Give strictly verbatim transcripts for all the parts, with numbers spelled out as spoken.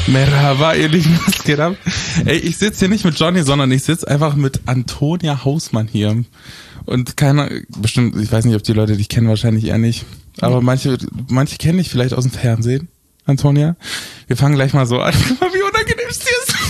Merhaba, ihr Lieben, was geht ab? Ey, ich sitze hier nicht mit Johnny, sondern ich sitze einfach mit Antonia Hausmann hier. Und keiner, bestimmt, ich weiß nicht, ob die Leute dich kennen, wahrscheinlich eher nicht. Aber manche, manche kennen dich vielleicht aus dem Fernsehen, Antonia. Wir fangen gleich mal so an. Guck mal, wie unangenehm es dir ist.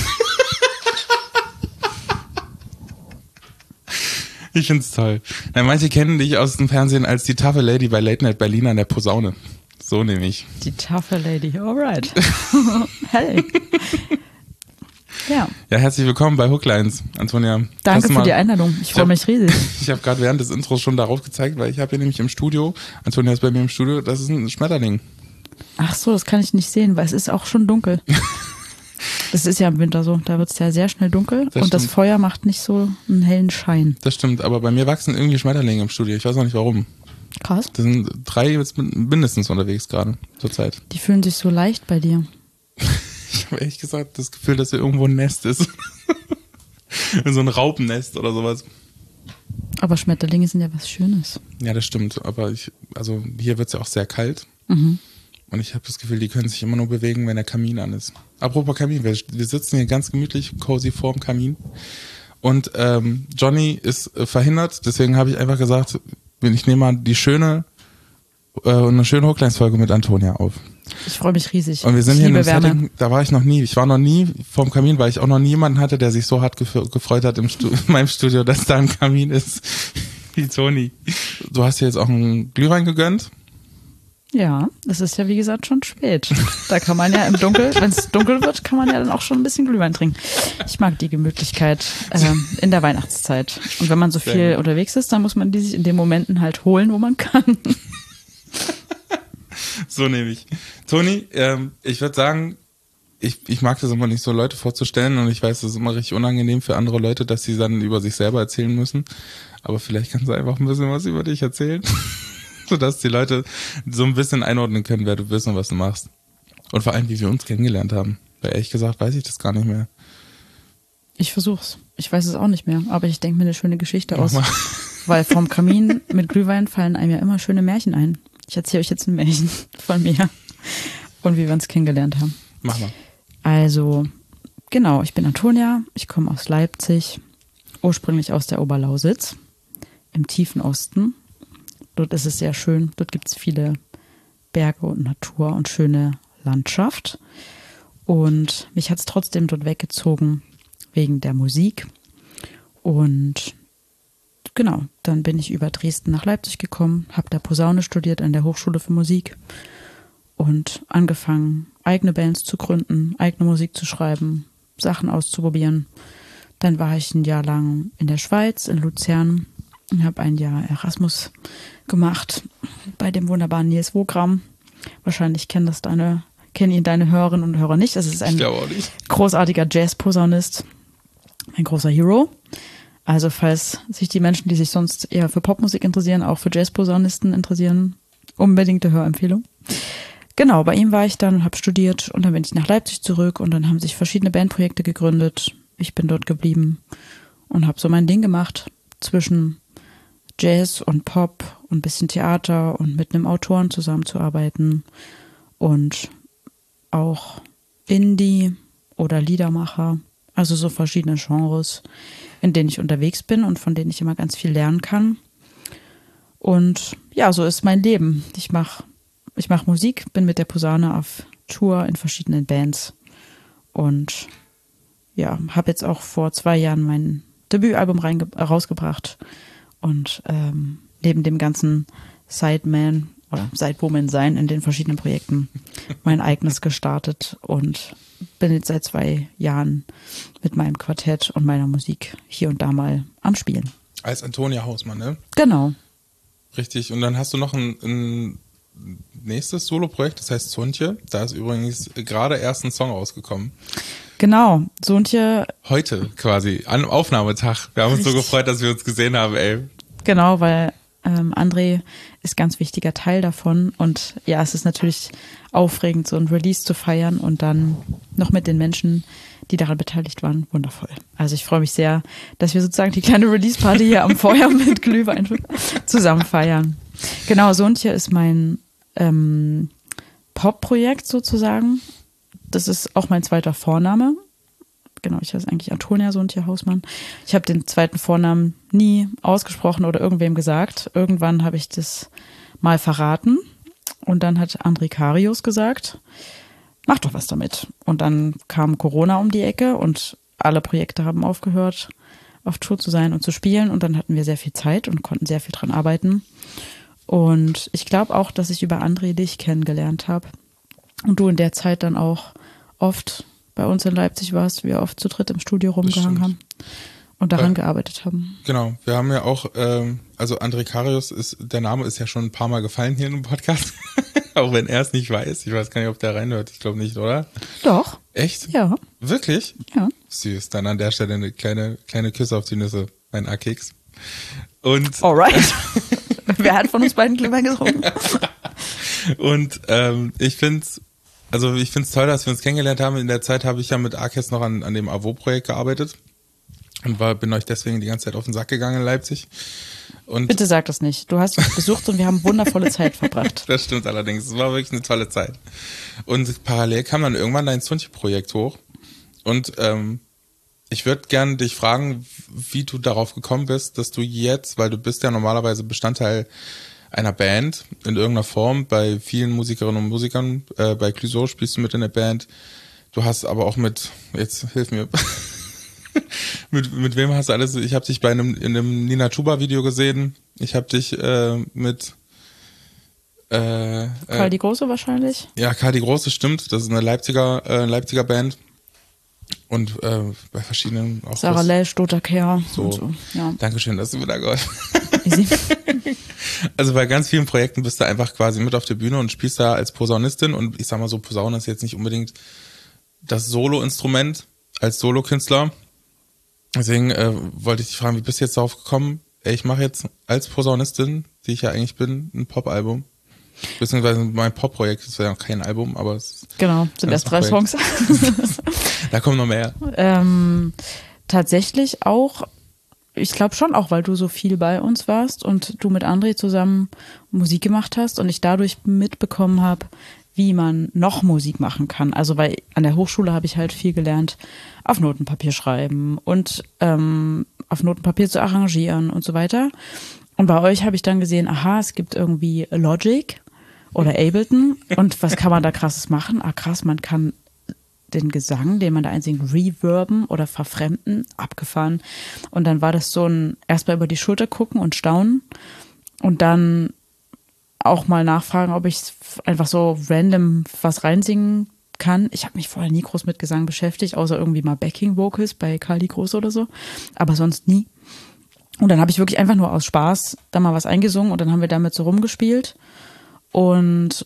Ich find's toll. Na, manche kennen dich aus dem Fernsehen als die taffe Lady bei Late Night Berlin an der Posaune. So nehme ich. Die taffe Lady, alright. Hey. Ja. Ja, herzlich willkommen bei Hooklines, Antonia. Danke für mal, die Einladung. Ich freue mich riesig. Ich habe gerade während des Intros schon darauf gezeigt, weil ich habe hier nämlich im Studio, Antonia ist bei mir im Studio, das ist ein Schmetterling. Ach so, das kann ich nicht sehen, weil es ist auch schon dunkel. Das ist ja im Winter so, da wird es ja sehr schnell dunkel das und stimmt. Das Feuer macht nicht so einen hellen Schein. Das stimmt, aber bei mir wachsen irgendwie Schmetterlinge im Studio, ich weiß auch nicht warum. Krass. Das sind drei jetzt mindestens unterwegs gerade zur Zeit. Die fühlen sich so leicht bei dir. Ich habe ehrlich gesagt das Gefühl, dass hier irgendwo ein Nest ist. So ein Raupennest oder sowas. Aber Schmetterlinge sind ja was Schönes. Ja, das stimmt, aber ich, also hier wird es ja auch sehr kalt. Mhm. Und ich habe das Gefühl, die können sich immer nur bewegen, wenn der Kamin an ist. Apropos Kamin, wir, wir sitzen hier ganz gemütlich, cozy vorm Kamin. Und ähm, Johnny ist äh, verhindert, deswegen habe ich einfach gesagt, ich nehme mal die schöne, äh, eine schöne Hooklines-Folge mit Antonia auf. Ich freue mich riesig. Und wir sind ich hier in einem Wärme. Setting, da war ich noch nie. Ich war noch nie vorm Kamin, weil ich auch noch nie jemanden hatte, der sich so hart gef- gefreut hat im Stu- in meinem Studio, dass da ein Kamin ist wie Toni. Du hast dir jetzt auch einen Glühwein gegönnt. Ja, es ist ja wie gesagt schon spät. Da kann man ja im Dunkeln, wenn es dunkel wird, kann man ja dann auch schon ein bisschen Glühwein trinken. Ich mag die Gemütlichkeit äh, in der Weihnachtszeit. Und wenn man so viel unterwegs ist, dann muss man die sich in den Momenten halt holen, wo man kann. So nehme ich. Toni, ähm, ich würde sagen, ich, ich mag das immer nicht so, Leute vorzustellen und ich weiß, das ist immer richtig unangenehm für andere Leute, dass sie dann über sich selber erzählen müssen. Aber vielleicht kannst du einfach ein bisschen was über dich erzählen. Sodass die Leute so ein bisschen einordnen können, wer du bist und was du machst. Und vor allem, wie wir uns kennengelernt haben. Weil ehrlich gesagt weiß ich das gar nicht mehr. Ich versuch's. Ich weiß es auch nicht mehr, aber ich denke mir eine schöne Geschichte aus. Weil vom Kamin mit Glühwein fallen einem ja immer schöne Märchen ein. Ich erzähle euch jetzt ein Märchen von mir und wie wir uns kennengelernt haben. Mach mal. Also, genau, ich bin Antonia, ich komme aus Leipzig, ursprünglich aus der Oberlausitz, im tiefen Osten. Dort ist es sehr schön. Dort gibt es viele Berge und Natur und schöne Landschaft. Und mich hat es trotzdem dort weggezogen wegen der Musik. Und genau, dann bin ich über Dresden nach Leipzig gekommen, habe da Posaune studiert an der Hochschule für Musik und angefangen, eigene Bands zu gründen, eigene Musik zu schreiben, Sachen auszuprobieren. Dann war ich ein Jahr lang in der Schweiz, in Luzern. Ich habe ein Jahr Erasmus gemacht bei dem wunderbaren Nils Wogram. Wahrscheinlich kennen das deine, kennen ihn deine Hörerinnen und Hörer nicht. Das ist ein großartiger Jazz-Posaunist, ein großer Hero. Also falls sich die Menschen, die sich sonst eher für Popmusik interessieren, auch für Jazz-Posaunisten interessieren, unbedingte Hörempfehlung. Genau, bei ihm war ich dann, habe studiert und dann bin ich nach Leipzig zurück und dann haben sich verschiedene Bandprojekte gegründet. Ich bin dort geblieben und habe so mein Ding gemacht zwischen Jazz und Pop und ein bisschen Theater und mit einem Autoren zusammenzuarbeiten und auch Indie oder Liedermacher, also so verschiedene Genres, in denen ich unterwegs bin und von denen ich immer ganz viel lernen kann. Und ja, so ist mein Leben. Ich mache ich mach Musik, bin mit der Posaune auf Tour in verschiedenen Bands und ja, habe jetzt auch vor zwei Jahren mein Debütalbum reinge- rausgebracht. Und ähm, neben dem ganzen Sideman oder Sidewoman sein in den verschiedenen Projekten mein eigenes gestartet und bin jetzt seit zwei Jahren mit meinem Quartett und meiner Musik hier und da mal am Spielen. Als Antonia Hausmann, ne? Genau. Richtig. Und dann hast du noch ein, ein nächstes Solo-Projekt, das heißt Sontje. Da ist übrigens gerade erst ein Song rausgekommen. Genau, Sontje. Heute quasi, an Aufnahmetag. Wir haben uns so gefreut, dass wir uns gesehen haben, ey. Genau, weil ähm, André ist ganz wichtiger Teil davon und ja, es ist natürlich aufregend, so ein Release zu feiern und dann noch mit den Menschen, die daran beteiligt waren, wundervoll. Also ich freue mich sehr, dass wir sozusagen die kleine Release-Party hier am Feuer mit Glühwein zusammen feiern. Genau, Sontje ist mein ähm, Pop-Projekt sozusagen. das ist auch mein zweiter Vorname. Genau, ich heiße eigentlich Antonia Sontje Hausmann. Ich habe den zweiten Vornamen nie ausgesprochen oder irgendwem gesagt. Irgendwann habe ich das mal verraten und dann hat André Karius gesagt, mach doch was damit. Und dann kam Corona um die Ecke und alle Projekte haben aufgehört, auf Tour zu sein und zu spielen. Und dann hatten wir sehr viel Zeit und konnten sehr viel dran arbeiten. Und ich glaube auch, dass ich über André dich kennengelernt habe. Und du in der Zeit dann auch oft bei uns in Leipzig warst, wir oft zu dritt im Studio rumgehangen haben und daran ja. gearbeitet haben. Genau, wir haben ja auch, ähm, also André Karius, ist, der Name ist ja schon ein paar Mal gefallen hier im Podcast, auch wenn er es nicht weiß. Ich weiß gar nicht, ob der reinhört, ich glaube nicht, oder? Doch. Echt? Ja. Wirklich? Ja. Süß, dann an der Stelle eine kleine, kleine Küsse auf die Nüsse, mein A-Keks. Und alright. Wer hat von uns beiden Glühwein getrunken? Und ähm, ich finde es Also ich finde es toll, dass wir uns kennengelernt haben. In der Zeit habe ich ja mit Arkes noch an, an dem A W O-Projekt gearbeitet und war, bin euch deswegen die ganze Zeit auf den Sack gegangen in Leipzig. Und bitte sag das nicht. Du hast uns besucht und wir haben wundervolle Zeit verbracht. Das stimmt allerdings. Es war wirklich eine tolle Zeit. Und parallel kam dann irgendwann dein Sontje-Projekt hoch. Und ähm, ich würde gerne dich fragen, wie du darauf gekommen bist, dass du jetzt, weil du bist ja normalerweise Bestandteil einer Band in irgendeiner Form, bei vielen Musikerinnen und Musikern, äh, bei Clouseau spielst du mit in der Band, du hast aber auch mit, jetzt hilf mir, mit mit wem hast du alles, ich habe dich bei einem in einem Nina Chuba Video gesehen, ich habe dich äh, mit äh, Karl die Große wahrscheinlich? Ja, Karl die Große, stimmt, das ist eine Leipziger äh, Leipziger Band und äh, bei verschiedenen auch Sarah Lesch, Dota Kehr so. und so. Ja. Dankeschön, dass du mir da geholfen hast. Also bei ganz vielen Projekten bist du einfach quasi mit auf der Bühne und spielst da als Posaunistin und ich sag mal so, Posaune ist jetzt nicht unbedingt das Solo-Instrument als Solokünstler. Deswegen äh, wollte ich dich fragen, wie bist du jetzt darauf gekommen? Ey, ich mache jetzt als Posaunistin, die ich ja eigentlich bin, ein Pop-Album. Beziehungsweise mein Pop-Projekt ist ja noch kein Album, aber es genau, sind erst drei Songs. Da kommen noch mehr. Ähm, tatsächlich auch, ich glaube schon auch, weil du so viel bei uns warst und du mit André zusammen Musik gemacht hast und ich dadurch mitbekommen habe, wie man noch Musik machen kann. Also weil an der Hochschule habe ich halt viel gelernt, auf Notenpapier schreiben und ähm, auf Notenpapier zu arrangieren und so weiter. Und bei euch habe ich dann gesehen, aha, es gibt irgendwie Logic oder Ableton und was kann man da krasses machen? Ah krass, man kann den Gesang, den man da einsingt, reverben oder verfremden, abgefahren. Und dann war das so ein erstmal über die Schulter gucken und staunen und dann auch mal nachfragen, ob ich einfach so random was reinsingen kann. Ich habe mich vorher nie groß mit Gesang beschäftigt, außer irgendwie mal Backing Vocals bei Karl die Große oder so, aber sonst nie. Und dann habe ich wirklich einfach nur aus Spaß da mal was eingesungen und dann haben wir damit so rumgespielt und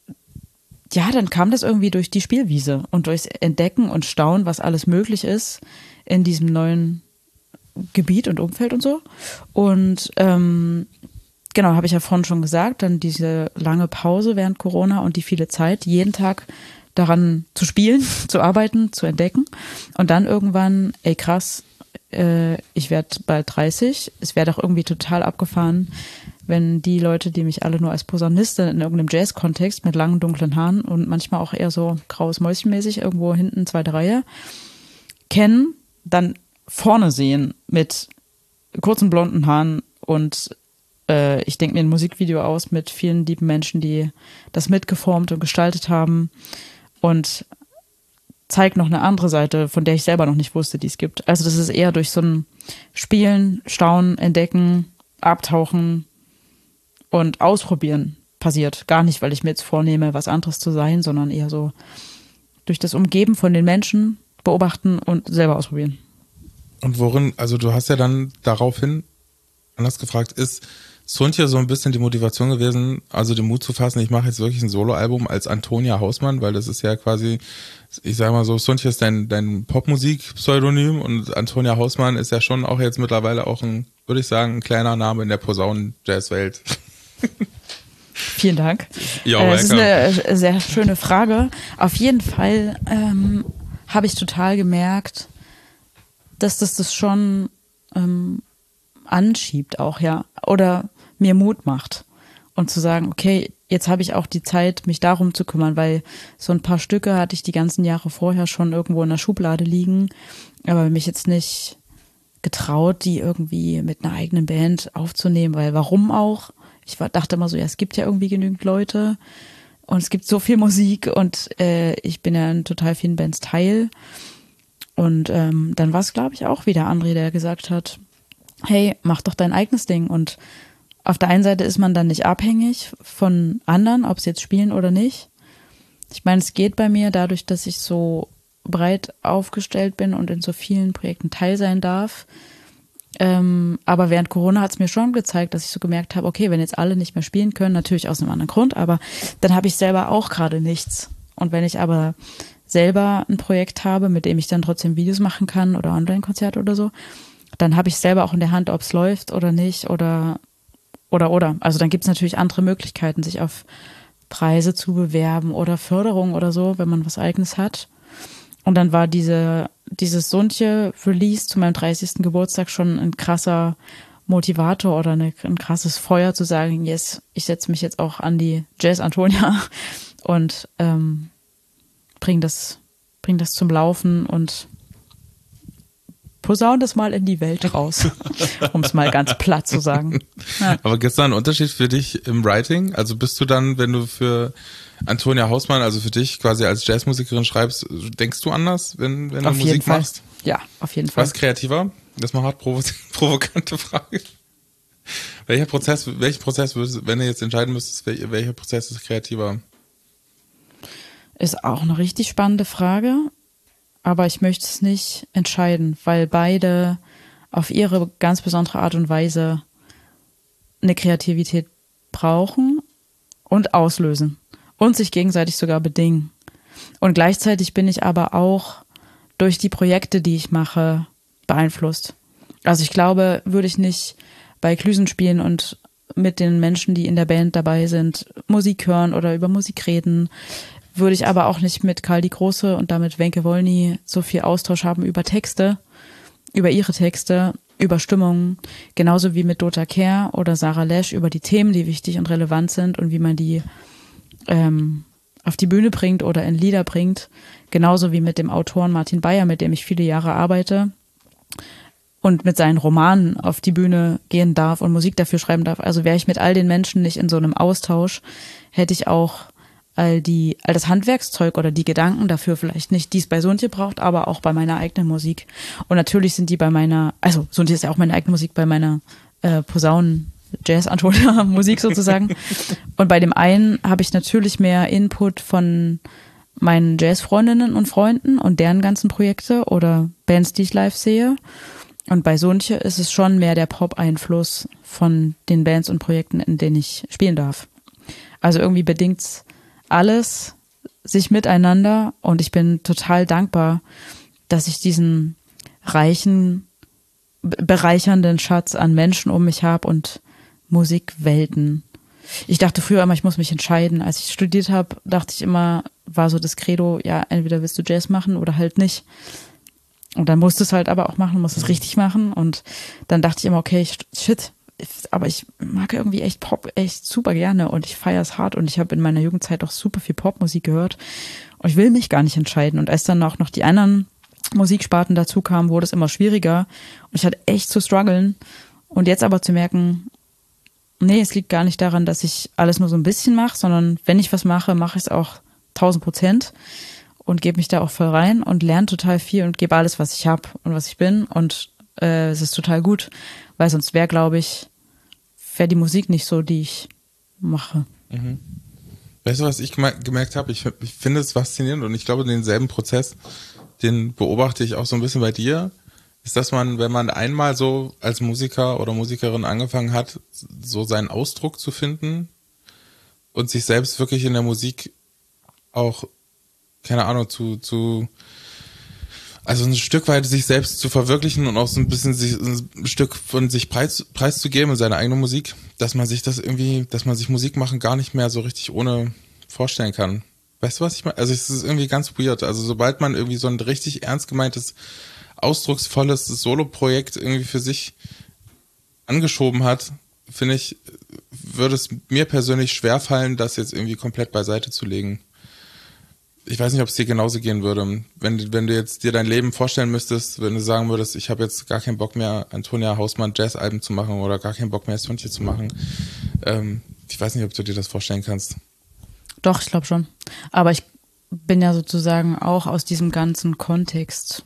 ja, dann kam das irgendwie durch die Spielwiese und durchs Entdecken und Staunen, was alles möglich ist in diesem neuen Gebiet und Umfeld und so. Und ähm, genau, habe ich ja vorhin schon gesagt, dann diese lange Pause während Corona und die viele Zeit, jeden Tag daran zu spielen, zu arbeiten, zu entdecken. Und dann irgendwann, ey krass, äh, ich werde bald dreißig, es wäre doch irgendwie total abgefahren, wenn die Leute, die mich alle nur als Posaunistin in irgendeinem Jazz-Kontext mit langen, dunklen Haaren und manchmal auch eher so graues Mäuschenmäßig irgendwo hinten zweite Reihe kennen, dann vorne sehen mit kurzen blonden Haaren und äh, ich denke mir ein Musikvideo aus mit vielen lieben Menschen, die das mitgeformt und gestaltet haben und zeigt noch eine andere Seite, von der ich selber noch nicht wusste, die es gibt. Also das ist eher durch so ein Spielen, Staunen, Entdecken, Abtauchen und Ausprobieren passiert. Gar nicht, weil ich mir jetzt vornehme, was anderes zu sein, sondern eher so durch das Umgeben von den Menschen beobachten und selber ausprobieren. Und worin, also du hast ja dann daraufhin anders gefragt, ist Sontje so ein bisschen die Motivation gewesen, also den Mut zu fassen, ich mache jetzt wirklich ein Soloalbum als Antonia Hausmann, weil das ist ja quasi, ich sag mal so, Sontje ist dein, dein Popmusik-Pseudonym und Antonia Hausmann ist ja schon auch jetzt mittlerweile auch ein, würde ich sagen, ein kleiner Name in der Posaunen-Jazz-Welt. Vielen Dank. Ja, äh, das ist eine sehr schöne Frage. Auf jeden Fall ähm, habe ich total gemerkt, dass das das schon ähm, anschiebt auch, ja, oder mir Mut macht. und zu sagen, okay, jetzt habe ich auch die Zeit, mich darum zu kümmern, weil so ein paar Stücke hatte ich die ganzen Jahre vorher schon irgendwo in der Schublade liegen, aber mich jetzt nicht getraut, die irgendwie mit einer eigenen Band aufzunehmen, weil warum auch? Ich war, dachte immer so, ja, es gibt ja irgendwie genügend Leute und es gibt so viel Musik und äh, ich bin ja in total vielen Bands Teil. Und ähm, dann war es, glaube ich, auch wieder André, der gesagt hat, hey, mach doch dein eigenes Ding. Und auf der einen Seite ist man dann nicht abhängig von anderen, ob sie jetzt spielen oder nicht. Ich meine, es geht bei mir dadurch, dass ich so breit aufgestellt bin und in so vielen Projekten teil sein darf. Ähm, aber während Corona hat es mir schon gezeigt, dass ich so gemerkt habe, okay, wenn jetzt alle nicht mehr spielen können, natürlich aus einem anderen Grund, aber dann habe ich selber auch gerade nichts. Und wenn ich aber selber ein Projekt habe, mit dem ich dann trotzdem Videos machen kann oder Online-Konzerte oder so, dann habe ich selber auch in der Hand, ob es läuft oder nicht oder oder oder. Also dann gibt es natürlich andere Möglichkeiten, sich auf Preise zu bewerben oder Förderung oder so, wenn man was Eigenes hat. Und dann war diese dieses Sontje-Release zu meinem dreißigsten Geburtstag schon ein krasser Motivator oder eine, ein krasses Feuer zu sagen, yes, ich setze mich jetzt auch an die Jazz-Antonia und ähm, bring das, bring das zum Laufen und posaun das mal in die Welt raus, um es mal ganz platt zu sagen. Ja. Aber gibt es da einen Unterschied für dich im Writing? Also bist du dann, wenn du für Antonia Hausmann, also für dich quasi als Jazzmusikerin schreibst, denkst du anders, wenn, wenn du auf Musik jeden Fall. machst? Ja, auf jeden Fall. Was kreativer? Das ist mal hart provo- provokante Frage. Welcher Prozess, welchen Prozess würdest, wenn du jetzt entscheiden müsstest, wel- welcher Prozess ist kreativer? Ist auch eine richtig spannende Frage, aber ich möchte es nicht entscheiden, weil beide auf ihre ganz besondere Art und Weise eine Kreativität brauchen und auslösen und sich gegenseitig sogar bedingen. Und gleichzeitig bin ich aber auch durch die Projekte, die ich mache, beeinflusst. Also ich glaube, würde ich nicht bei Klüsen spielen und mit den Menschen, die in der Band dabei sind, Musik hören oder über Musik reden, würde ich aber auch nicht mit Karl die Große und damit Wenke Wolny so viel Austausch haben über Texte, über ihre Texte, über Stimmungen, genauso wie mit Dota Kehr oder Sarah Lesch über die Themen, die wichtig und relevant sind und wie man die ähm, auf die Bühne bringt oder in Lieder bringt, genauso wie mit dem Autoren Martin Bayer, mit dem ich viele Jahre arbeite und mit seinen Romanen auf die Bühne gehen darf und Musik dafür schreiben darf. Also wäre ich mit all den Menschen nicht in so einem Austausch, hätte ich auch all die, all das Handwerkszeug oder die Gedanken dafür vielleicht nicht, die es bei Sontje braucht, aber auch bei meiner eigenen Musik. Und natürlich sind die bei meiner, also Sontje ist ja auch meine eigene Musik, bei meiner äh, Posaunen Jazz-Antonia Musik sozusagen. Und bei dem einen habe ich natürlich mehr Input von meinen Jazz-Freundinnen und Freunden und deren ganzen Projekte oder Bands, die ich live sehe. Und bei Sontje ist es schon mehr der Pop-Einfluss von den Bands und Projekten, in denen ich spielen darf. Also irgendwie bedingt's alles sich miteinander und ich bin total dankbar, dass ich diesen reichen, bereichernden Schatz an Menschen um mich habe und Musikwelten. Ich dachte früher immer, ich muss mich entscheiden. Als ich studiert habe, dachte ich immer, war so das Credo, ja, entweder willst du Jazz machen oder halt nicht. Und dann musst du es halt aber auch machen, musst es richtig machen. Und dann dachte ich immer, okay, shit, aber ich mag irgendwie echt Pop echt super gerne und ich feiere es hart und ich habe in meiner Jugendzeit auch super viel Popmusik gehört und ich will mich gar nicht entscheiden. Und als dann auch noch die anderen Musiksparten dazu kamen, wurde es immer schwieriger und ich hatte echt zu strugglen. Und jetzt aber zu merken, nee, es liegt gar nicht daran, dass ich alles nur so ein bisschen mache, sondern wenn ich was mache, mache ich es auch tausend Prozent und gebe mich da auch voll rein und lerne total viel und gebe alles, was ich habe und was ich bin und äh, es ist total gut, weil sonst wäre, glaube ich, wäre die Musik nicht so, die ich mache. Mhm. Weißt du, was ich gemerkt habe? Ich, ich finde es faszinierend und ich glaube, denselben Prozess, den beobachte ich auch so ein bisschen bei dir, ist, dass man, wenn man einmal so als Musiker oder Musikerin angefangen hat, so seinen Ausdruck zu finden und sich selbst wirklich in der Musik auch, keine Ahnung, zu, zu also ein Stück weit sich selbst zu verwirklichen und auch so ein bisschen sich, ein Stück von sich preis, preiszugeben in seiner eigenen Musik, dass man sich das irgendwie, dass man sich Musik machen gar nicht mehr so richtig ohne vorstellen kann. Weißt du, was ich meine? Also es ist irgendwie ganz weird. Also sobald man irgendwie so ein richtig ernst gemeintes, ausdrucksvolles Solo-Projekt irgendwie für sich angeschoben hat, finde ich, würde es mir persönlich schwerfallen, das jetzt irgendwie komplett beiseite zu legen. Ich weiß nicht, ob es dir genauso gehen würde. Wenn, wenn du jetzt dir dein Leben vorstellen müsstest, wenn du sagen würdest, ich habe jetzt gar keinen Bock mehr, Antonia Hausmann Jazz-Alben zu machen oder gar keinen Bock mehr, Sonntje zu machen. Ähm, ich weiß nicht, ob du dir das vorstellen kannst. Doch, ich glaube schon. Aber ich bin ja sozusagen auch aus diesem ganzen Kontext,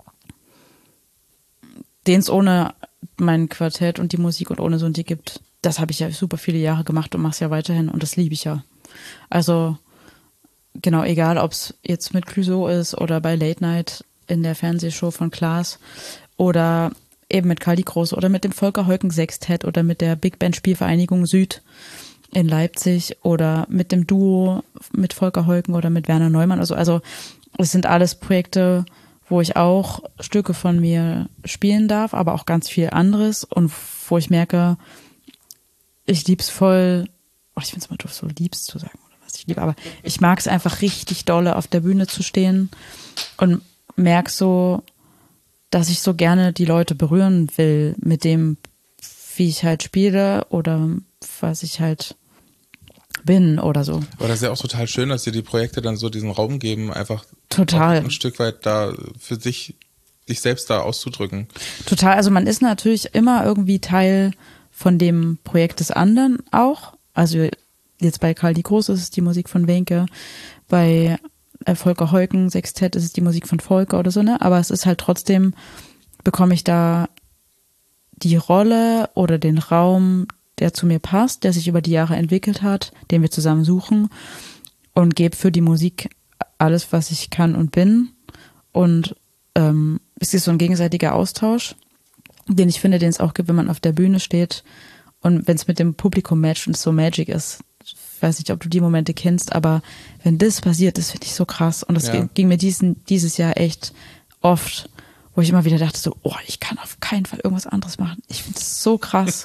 den es ohne mein Quartett und die Musik und ohne Sonntje gibt. Das habe ich ja super viele Jahre gemacht und mache es ja weiterhin und das liebe ich ja. Also genau, egal ob es jetzt mit Clouseau ist oder bei Late Night in der Fernsehshow von Klaas oder eben mit Kali Groß oder mit dem Volker Heuken Sextett oder mit der Big Band Spielvereinigung Süd in Leipzig oder mit dem Duo mit Volker Heuken oder mit Werner Neumann. Also, also es sind alles Projekte, wo ich auch Stücke von mir spielen darf, aber auch ganz viel anderes und wo ich merke, ich lieb's voll, oh, ich finde es immer doof, so liebst zu sagen oder was ich liebe, aber ich mag es einfach richtig dolle, auf der Bühne zu stehen und merke so, dass ich so gerne die Leute berühren will mit dem, wie ich halt spiele oder was ich halt bin oder so. Aber das ist ja auch total schön, dass dir die Projekte dann so diesen Raum geben, einfach total ein Stück weit da für sich, sich selbst da auszudrücken. Total, also man ist natürlich immer irgendwie Teil von dem Projekt des anderen auch. Also jetzt bei Karl die Groß ist es die Musik von Wenke, bei Volker Heuken Sextett ist es die Musik von Volker oder so, ne? Aber es ist halt trotzdem, bekomme ich da die Rolle oder den Raum, der zu mir passt, der sich über die Jahre entwickelt hat, den wir zusammen suchen und gebe für die Musik alles, was ich kann und bin. Und ähm, es ist so ein gegenseitiger Austausch, den ich finde, den es auch gibt, wenn man auf der Bühne steht und wenn es mit dem Publikum matcht und so Magic ist. Ich weiß nicht, ob du die Momente kennst, aber wenn das passiert, das finde ich so krass. Und das ja. ging mir diesen, dieses Jahr echt oft, wo ich immer wieder dachte so, oh, ich kann auf keinen Fall irgendwas anderes machen. Ich finde es so krass.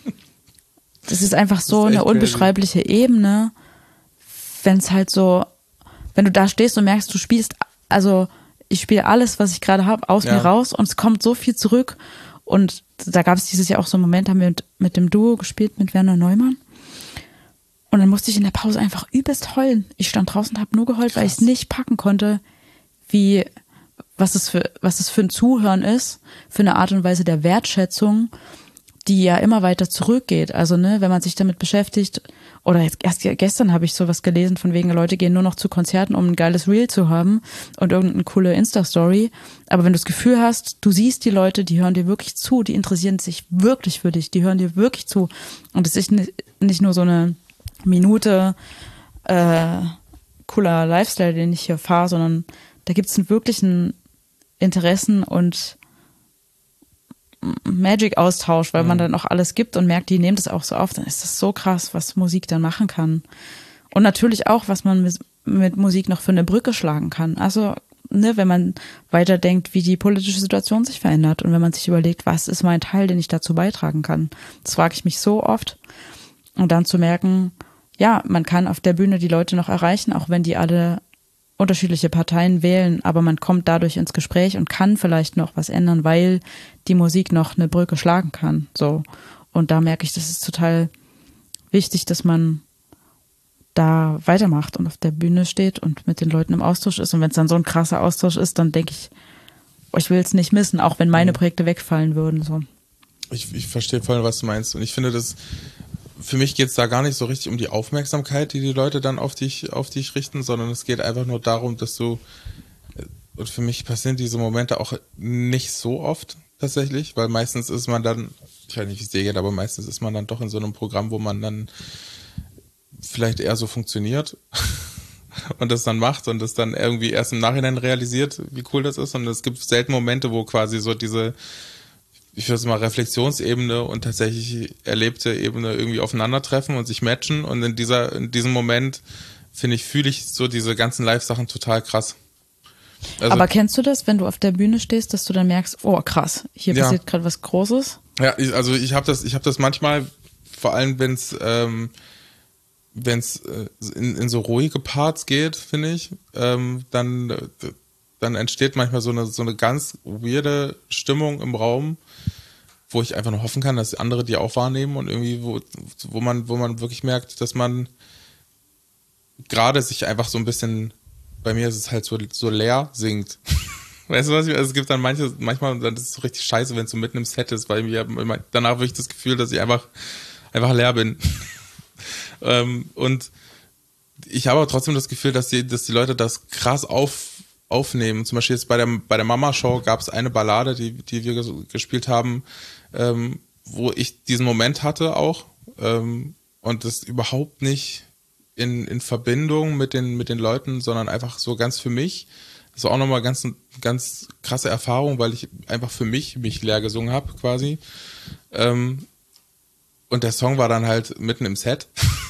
Das ist einfach so ist eine unbeschreibliche crazy. Ebene, wenn es halt so, wenn du da stehst und merkst, du spielst, also ich spiele alles, was ich gerade habe, aus ja. mir raus und es kommt so viel zurück. Und da gab es dieses Jahr auch so einen Moment, haben wir mit, mit dem Duo gespielt, mit Werner Neumann. Und dann musste ich in der Pause einfach übelst heulen. Ich stand draußen und habe nur geheult, Krass. Weil ich es nicht packen konnte, wie, was es für, was es für ein Zuhören ist, für eine Art und Weise der Wertschätzung, die ja immer weiter zurückgeht. Also, ne, wenn man sich damit beschäftigt, oder jetzt, erst gestern habe ich sowas gelesen, von wegen Leute gehen nur noch zu Konzerten, um ein geiles Reel zu haben und irgendeine coole Insta-Story. Aber wenn du das Gefühl hast, du siehst die Leute, die hören dir wirklich zu, die interessieren sich wirklich für dich, die hören dir wirklich zu. Und es ist nicht nur so eine Minute äh, cooler Lifestyle, den ich hier fahre, sondern da gibt es einen wirklichen Interessen und Magic-Austausch, weil man dann auch alles gibt und merkt, die nehmen das auch so auf, dann ist das so krass, was Musik dann machen kann. Und natürlich auch, was man mit, mit Musik noch für eine Brücke schlagen kann. Also, ne, wenn man weiterdenkt, wie die politische Situation sich verändert und wenn man sich überlegt, was ist mein Teil, den ich dazu beitragen kann. Das frage ich mich so oft. Und dann zu merken, ja, man kann auf der Bühne die Leute noch erreichen, auch wenn die alle unterschiedliche Parteien wählen, aber man kommt dadurch ins Gespräch und kann vielleicht noch was ändern, weil die Musik noch eine Brücke schlagen kann. So. Und da merke ich, das ist total wichtig, dass man da weitermacht und auf der Bühne steht und mit den Leuten im Austausch ist. Und wenn es dann so ein krasser Austausch ist, dann denke ich, oh, ich will es nicht missen, auch wenn meine Projekte wegfallen würden. So. Ich, ich verstehe voll, was du meinst. Und ich finde, das für mich geht es da gar nicht so richtig um die Aufmerksamkeit, die die Leute dann auf dich, auf dich richten, sondern es geht einfach nur darum, dass du, und für mich passieren diese Momente auch nicht so oft tatsächlich, weil meistens ist man dann, ich weiß nicht, wie es dir geht, aber meistens ist man dann doch in so einem Programm, wo man dann vielleicht eher so funktioniert und das dann macht und das dann irgendwie erst im Nachhinein realisiert, wie cool das ist. Und es gibt selten Momente, wo quasi so diese, ich würde es mal Reflexionsebene und tatsächlich erlebte Ebene irgendwie aufeinandertreffen und sich matchen. Und in dieser, in diesem Moment, finde ich, fühle ich so diese ganzen Live-Sachen total krass. Also, aber kennst du das, wenn du auf der Bühne stehst, dass du dann merkst, oh krass, hier ja. passiert gerade was Großes? Ja, ich, also ich habe das, ich habe das manchmal, vor allem wenn es ähm, wenn es äh, in, in so ruhige Parts geht, finde ich, ähm, dann dann entsteht manchmal so eine so eine ganz weirde Stimmung im Raum, wo ich einfach nur hoffen kann, dass andere die auch wahrnehmen und irgendwie, wo, wo man, wo man wirklich merkt, dass man gerade sich einfach so ein bisschen, bei mir ist es halt so, so leer singt. Weißt du was? Also es gibt dann manche, manchmal, dann ist es so richtig scheiße, wenn es so mitten im Set ist, weil mir danach habe ich das Gefühl, dass ich einfach, einfach leer bin. ähm, und ich habe aber trotzdem das Gefühl, dass die, dass die Leute das krass auf, aufnehmen. Zum Beispiel jetzt bei der, bei der Mama-Show gab es eine Ballade, die, die wir ges- gespielt haben, ähm, wo ich diesen Moment hatte auch, ähm, und das überhaupt nicht in, in Verbindung mit den, mit den Leuten, sondern einfach so ganz für mich. Das war auch nochmal ganz, ganz krasse Erfahrung, weil ich einfach für mich mich leer gesungen habe, quasi. Ähm, und der Song war dann halt mitten im Set.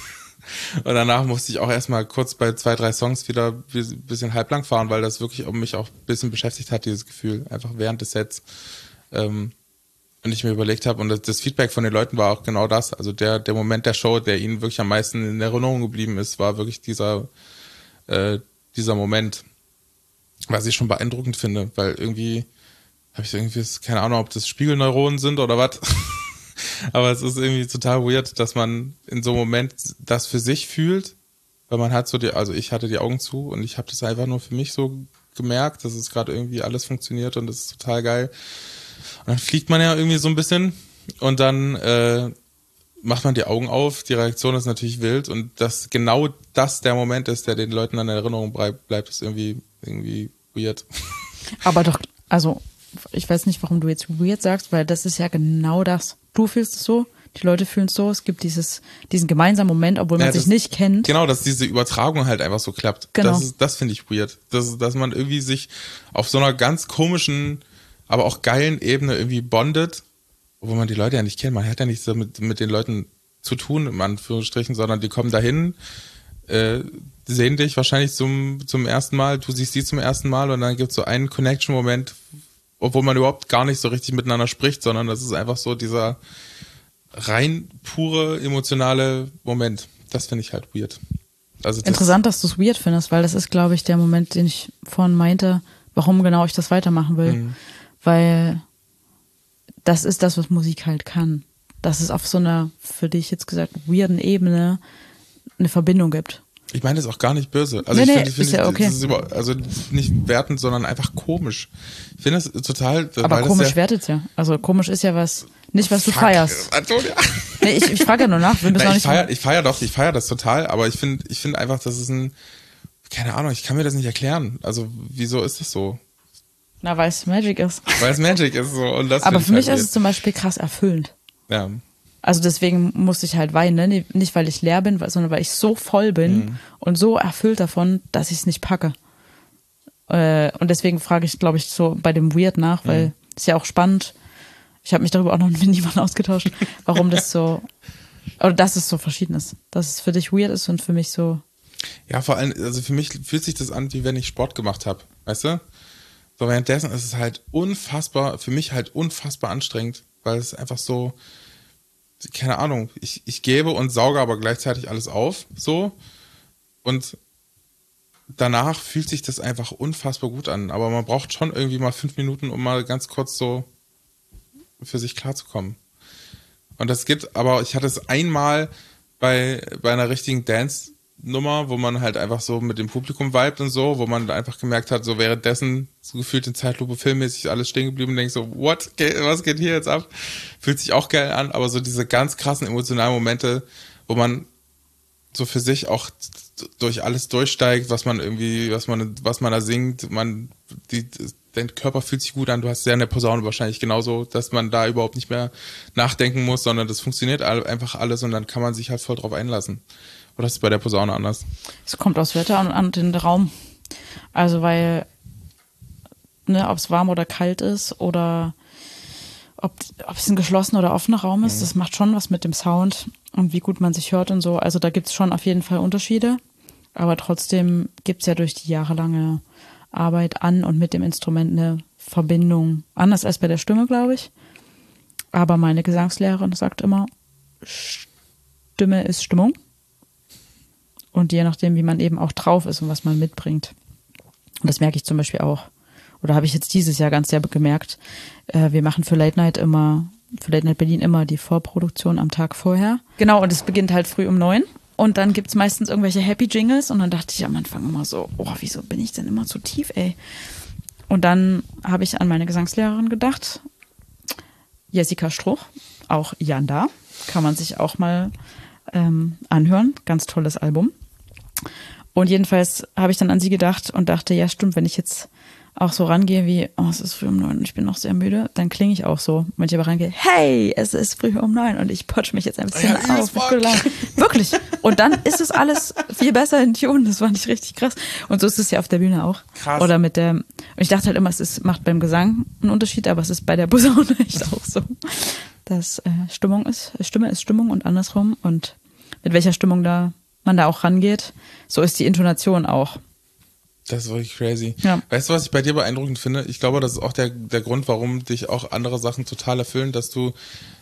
Und danach musste ich auch erstmal kurz bei zwei, drei Songs wieder ein bisschen halblang fahren, weil das wirklich mich auch ein bisschen beschäftigt hat, dieses Gefühl, einfach während des Sets. Ähm, und ich mir überlegt habe, und das, das Feedback von den Leuten war auch genau das. Also der, der Moment der Show, der ihnen wirklich am meisten in Erinnerung geblieben ist, war wirklich dieser, äh, dieser Moment. Was ich schon beeindruckend finde, weil irgendwie habe ich irgendwie, keine Ahnung, ob das Spiegelneuronen sind oder was, aber es ist irgendwie total weird, dass man in so einem Moment das für sich fühlt, weil man hat so die, also ich hatte die Augen zu und ich habe das einfach nur für mich so gemerkt, dass es gerade irgendwie alles funktioniert und das ist total geil. Und dann fliegt man ja irgendwie so ein bisschen und dann äh, macht man die Augen auf, die Reaktion ist natürlich wild und dass genau das der Moment ist, der den Leuten an Erinnerung bleibt, ist irgendwie irgendwie weird. Aber doch, also ich weiß nicht, warum du jetzt weird sagst, weil das ist ja genau das. Du fühlst es so, die Leute fühlen es so, es gibt dieses, diesen gemeinsamen Moment, obwohl man ja, das, sich nicht kennt. Genau, dass diese Übertragung halt einfach so klappt. Genau. Das, ist, das finde ich weird. Das, dass man irgendwie sich auf so einer ganz komischen, aber auch geilen Ebene irgendwie bondet, obwohl man die Leute ja nicht kennt. Man hat ja nichts damit mit den Leuten zu tun, in Anführungsstrichen, sondern die kommen dahin, äh, sehen dich wahrscheinlich zum, zum ersten Mal, du siehst die zum ersten Mal und dann gibt es so einen Connection-Moment, obwohl man überhaupt gar nicht so richtig miteinander spricht, sondern das ist einfach so dieser rein pure emotionale Moment. Das finde ich halt weird. Also das Interessant, dass du es weird findest, weil das ist, glaube ich, der Moment, den ich vorhin meinte, warum genau ich das weitermachen will. Mhm. Weil das ist das, was Musik halt kann. Dass es auf so einer, für dich jetzt gesagt, weirden Ebene eine Verbindung gibt. Ich meine das auch gar nicht böse. Also nee, ich nee, finde, ich ist finde, ja okay. das ist über, also nicht wertend, sondern einfach komisch. Ich finde das total. Aber weil komisch das ja, wertet ja. Also komisch ist ja was, nicht was du Fuck, feierst. Antonia. Nee, ich, ich frage ja nur nach. Wir müssen Na, auch ich nicht feier, ich feier doch, ich feier das total, aber ich finde, ich finde einfach, das ist ein, keine Ahnung, ich kann mir das nicht erklären. Also wieso ist das so? Na, weil es Magic ist. Weil es Magic ist so. Und das aber für mich halt ist es zum Beispiel krass erfüllend. Ja. Also deswegen musste ich halt weinen, ne? Nicht weil ich leer bin, sondern weil ich so voll bin mhm. und so erfüllt davon, dass ich es nicht packe. Äh, und deswegen frage ich, glaube ich, so bei dem Weird nach, weil mhm. ist ja auch spannend. Ich habe mich darüber auch noch mit niemandem ausgetauscht, warum das so, oder dass es so verschieden ist. Dass es für dich weird ist und für mich so. Ja, vor allem, also für mich fühlt sich das an, wie wenn ich Sport gemacht habe, weißt du? So währenddessen ist es halt unfassbar, für mich halt unfassbar anstrengend, weil es einfach so, keine Ahnung, ich, ich gebe und sauge aber gleichzeitig alles auf, so, und danach fühlt sich das einfach unfassbar gut an, aber man braucht schon irgendwie mal fünf Minuten, um mal ganz kurz so für sich klarzukommen. Und das gibt, aber ich hatte es einmal bei, bei einer richtigen Dance-Nummer, wo man halt einfach so mit dem Publikum vibet und so, wo man einfach gemerkt hat, so währenddessen so gefühlt in Zeitlupe filmmäßig alles stehen geblieben und denkt so, what, was geht hier jetzt ab? Fühlt sich auch geil an, aber so diese ganz krassen emotionalen Momente, wo man so für sich auch durch alles durchsteigt, was man irgendwie, was man, was man da singt, man, die, dein Körper fühlt sich gut an, du hast ja in der Posaune wahrscheinlich genauso, dass man da überhaupt nicht mehr nachdenken muss, sondern das funktioniert einfach alles und dann kann man sich halt voll drauf einlassen. Oder ist es bei der Posaune anders? Es kommt aufs Wetter und an den Raum. Also weil, ne, ob es warm oder kalt ist oder ob, ob es ein geschlossener oder offener Raum ist, mhm. das macht schon was mit dem Sound und wie gut man sich hört und so. Also da gibt es schon auf jeden Fall Unterschiede, aber trotzdem gibt es ja durch die jahrelange Arbeit an und mit dem Instrument eine Verbindung. Anders als bei der Stimme, glaube ich. Aber meine Gesangslehrerin sagt immer, Stimme ist Stimmung. Und je nachdem, wie man eben auch drauf ist und was man mitbringt. Und das merke ich zum Beispiel auch. oder habe ich jetzt dieses Jahr ganz sehr gemerkt, äh, wir machen für Late Night immer, für Late Night Berlin immer die Vorproduktion am Tag vorher. Genau, und es beginnt halt früh um neun. Und dann gibt's meistens irgendwelche Happy Jingles und dann dachte ich am Anfang immer so, oh, wieso bin ich denn immer so tief, ey? Und dann habe ich an meine Gesangslehrerin gedacht, Jessica Struch, auch Janda, kann man sich auch mal ähm, anhören, ganz tolles Album. Und jedenfalls habe ich dann an sie gedacht und dachte, ja stimmt, wenn ich jetzt auch so rangehe wie, oh, es ist früh um neun und ich bin noch sehr müde, dann klinge ich auch so. Wenn ich aber rangehe, hey, es ist früh um neun und ich potsch mich jetzt ein bisschen ja, auf. Wirklich. Und dann ist es alles viel besser in Tune. Das fand ich richtig krass. Und so ist es ja auf der Bühne auch. Krass. Oder mit der, und ich dachte halt immer, es ist, macht beim Gesang einen Unterschied, aber es ist bei der Posaune echt auch so. Dass äh, Stimmung ist, Stimme ist Stimmung und andersrum. Und mit welcher Stimmung da man da auch rangeht, so ist die Intonation auch. Das ist wirklich crazy. Ja. Weißt du, was ich bei dir beeindruckend finde? Ich glaube, das ist auch der, der Grund, warum dich auch andere Sachen total erfüllen, dass du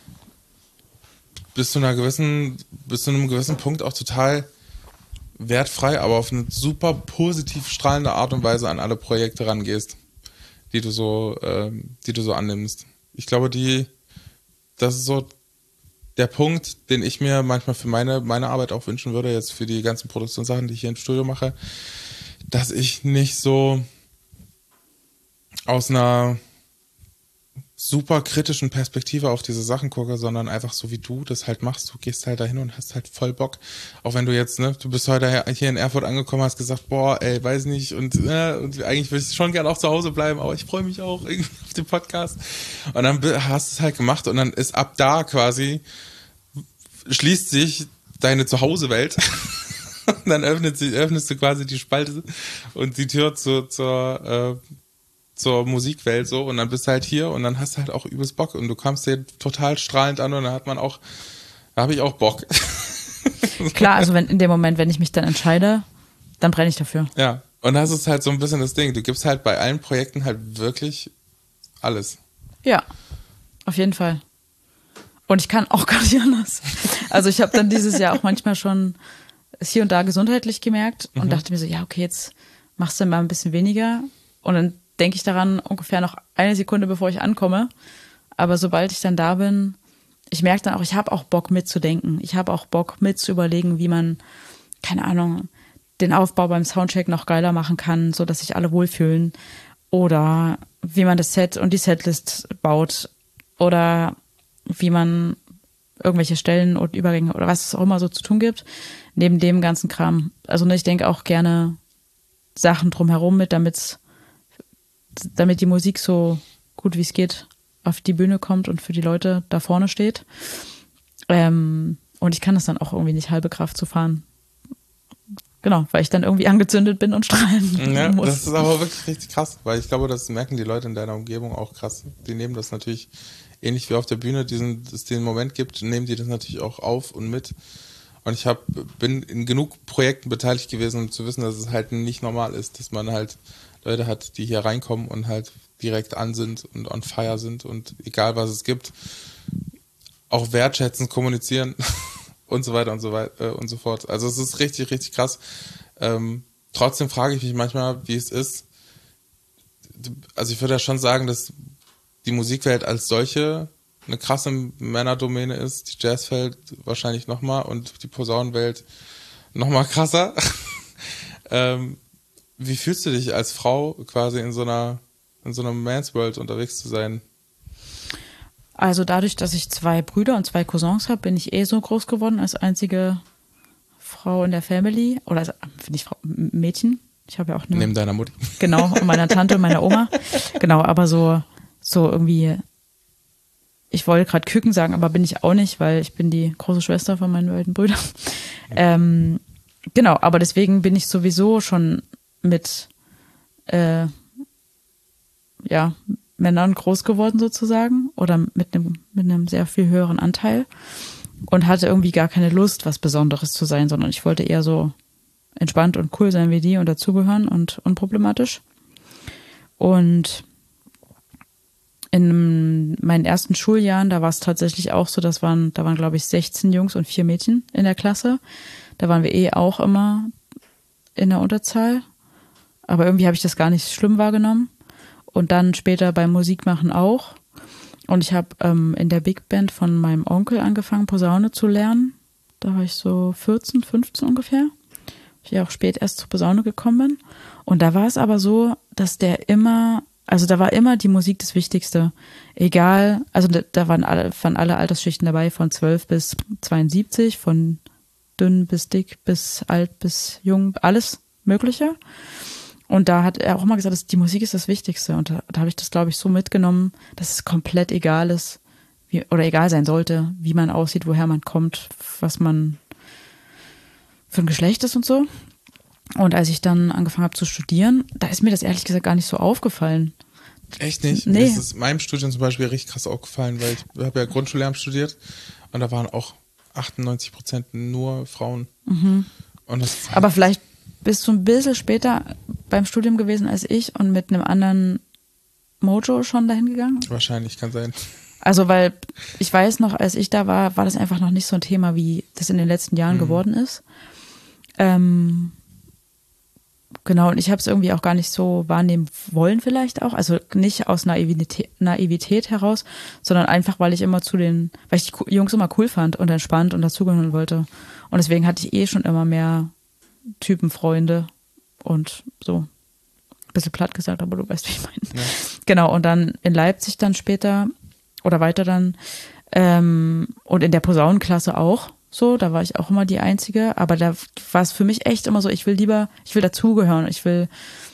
bis zu einer gewissen, bis zu einem gewissen Punkt auch total wertfrei, aber auf eine super positiv strahlende Art und Weise an alle Projekte rangehst, die du so, äh, die du so annimmst. Ich glaube, die, das ist so der Punkt, den ich mir manchmal für meine, meine Arbeit auch wünschen würde, jetzt für die ganzen Produktionssachen, die ich hier im Studio mache, dass ich nicht so aus einer super kritischen Perspektive auf diese Sachen gucke, sondern einfach so wie du das halt machst. Du gehst halt dahin und hast halt voll Bock. Auch wenn du jetzt, ne, du bist heute hier in Erfurt angekommen, hast gesagt, boah, ey, weiß nicht, und, äh, und eigentlich würde ich schon gerne auch zu Hause bleiben, aber ich freue mich auch irgendwie auf den Podcast. Und dann hast du es halt gemacht und dann ist ab da quasi, schließt sich deine Zuhause-Welt. Und dann öffnet sie, öffnest du quasi die Spalte und die Tür zur, zur, äh, zur Musikwelt so und dann bist du halt hier und dann hast du halt auch übelst Bock und du kommst dir total strahlend an und dann hat man auch, da habe ich auch Bock. Klar, also wenn in dem Moment, wenn ich mich dann entscheide, dann brenne ich dafür. Ja, und das ist halt so ein bisschen das Ding. Du gibst halt bei allen Projekten halt wirklich alles. Ja, auf jeden Fall. Und ich kann auch gar nicht anders. Also ich habe dann dieses Jahr auch manchmal schon es hier und da gesundheitlich gemerkt und mhm. dachte mir so, ja, okay, jetzt machst du mal ein bisschen weniger. Und dann denke ich daran ungefähr noch eine Sekunde, bevor ich ankomme. Aber sobald ich dann da bin, ich merke dann auch, ich habe auch Bock mitzudenken. Ich habe auch Bock mit zu überlegen, wie man, keine Ahnung, den Aufbau beim Soundcheck noch geiler machen kann, so dass sich alle wohlfühlen. Oder wie man das Set und die Setlist baut. Oder wie man irgendwelche Stellen und Übergänge oder was es auch immer so zu tun gibt, neben dem ganzen Kram. Also ich denke auch gerne Sachen drumherum mit, damit's, damit die Musik so gut wie es geht auf die Bühne kommt und für die Leute da vorne steht. Ähm, und ich kann das dann auch irgendwie nicht halbe Kraft zu fahren. Genau, weil ich dann irgendwie angezündet bin und strahlen ja, muss. Das ist aber wirklich richtig krass, weil ich glaube, das merken die Leute in deiner Umgebung auch krass. Die nehmen das natürlich ähnlich wie auf der Bühne, diesen, es den Moment gibt, nehmen die das natürlich auch auf und mit. Und ich hab, bin in genug Projekten beteiligt gewesen, um zu wissen, dass es halt nicht normal ist, dass man halt Leute hat, die hier reinkommen und halt direkt an sind und on fire sind und egal was es gibt, auch wertschätzend kommunizieren und so weiter und so weiter äh, und so fort. Also es ist richtig, richtig krass. Ähm, trotzdem frage ich mich manchmal, wie es ist. Also ich würde ja schon sagen, dass die Musikwelt als solche eine krasse Männerdomäne ist, die Jazzwelt wahrscheinlich nochmal und die Posaunenwelt nochmal krasser. ähm, wie fühlst du dich als Frau quasi in so einer in so einer Man's World unterwegs zu sein? Also dadurch, dass ich zwei Brüder und zwei Cousins habe, bin ich eh so groß geworden als einzige Frau in der Family oder also, finde ich Frau, Mädchen. Ich habe ja auch eine neben deiner Mutti. Genau, und meiner Tante und meiner Oma. Genau, aber so so irgendwie, ich wollte gerade Küken sagen, aber bin ich auch nicht, weil ich bin die große Schwester von meinen beiden Brüdern. Ähm, genau, aber deswegen bin ich sowieso schon mit äh, ja, Männern groß geworden sozusagen oder mit einem mit einem sehr viel höheren Anteil und hatte irgendwie gar keine Lust, was Besonderes zu sein, sondern ich wollte eher so entspannt und cool sein wie die und dazugehören und unproblematisch. Und in meinen ersten Schuljahren, da war es tatsächlich auch so, das waren, da waren glaube ich sechzehn Jungs und vier Mädchen in der Klasse. Da waren wir eh auch immer in der Unterzahl. Aber irgendwie habe ich das gar nicht schlimm wahrgenommen. und dann später beim Musikmachen auch. Und ich habe ähm, in der Big Band von meinem Onkel angefangen, Posaune zu lernen. Da war ich so vierzehn, fünfzehn ungefähr. Ich ja auch spät erst zur Posaune gekommen bin. Und da war es aber so, dass der immer, also da war immer die Musik das Wichtigste. Egal, also da, da waren, alle, waren alle Altersschichten dabei, von zwölf bis zweiundsiebzig, von dünn bis dick, bis alt, bis jung, alles Mögliche. Und da hat er auch immer gesagt, dass die Musik ist das Wichtigste. Und da, da habe ich das, glaube ich, so mitgenommen, dass es komplett egal ist, wie, oder egal sein sollte, wie man aussieht, woher man kommt, was man für ein Geschlecht ist und so. Und als ich dann angefangen habe zu studieren, da ist mir das ehrlich gesagt gar nicht so aufgefallen. Echt nicht? Nee. Mir ist es in meinem Studium zum Beispiel richtig krass aufgefallen, weil ich habe ja Grundschullehramt studiert und da waren auch achtundneunzig Prozent nur Frauen. Mhm. Und das Aber vielleicht bist du ein bisschen später beim Studium gewesen als ich und mit einem anderen Mojo schon dahin gegangen? Wahrscheinlich, kann sein. Also, weil ich weiß noch, als ich da war, war das einfach noch nicht so ein Thema, wie das in den letzten Jahren mhm. geworden ist. Ähm, genau, und ich habe es irgendwie auch gar nicht so wahrnehmen wollen vielleicht auch. Also nicht aus Naivität, Naivität heraus, sondern einfach, weil ich immer zu den, weil ich die Jungs immer cool fand und entspannt und dazugehören wollte. Und deswegen hatte ich eh schon immer mehr Typenfreunde und so. Ein bisschen platt gesagt, aber du weißt, wie ich meine. Ja. Genau, und dann in Leipzig dann später oder weiter dann ähm, und in der Posaunenklasse auch so, da war ich auch immer die Einzige, aber da war es für mich echt immer so, ich will lieber, ich will dazugehören, ich will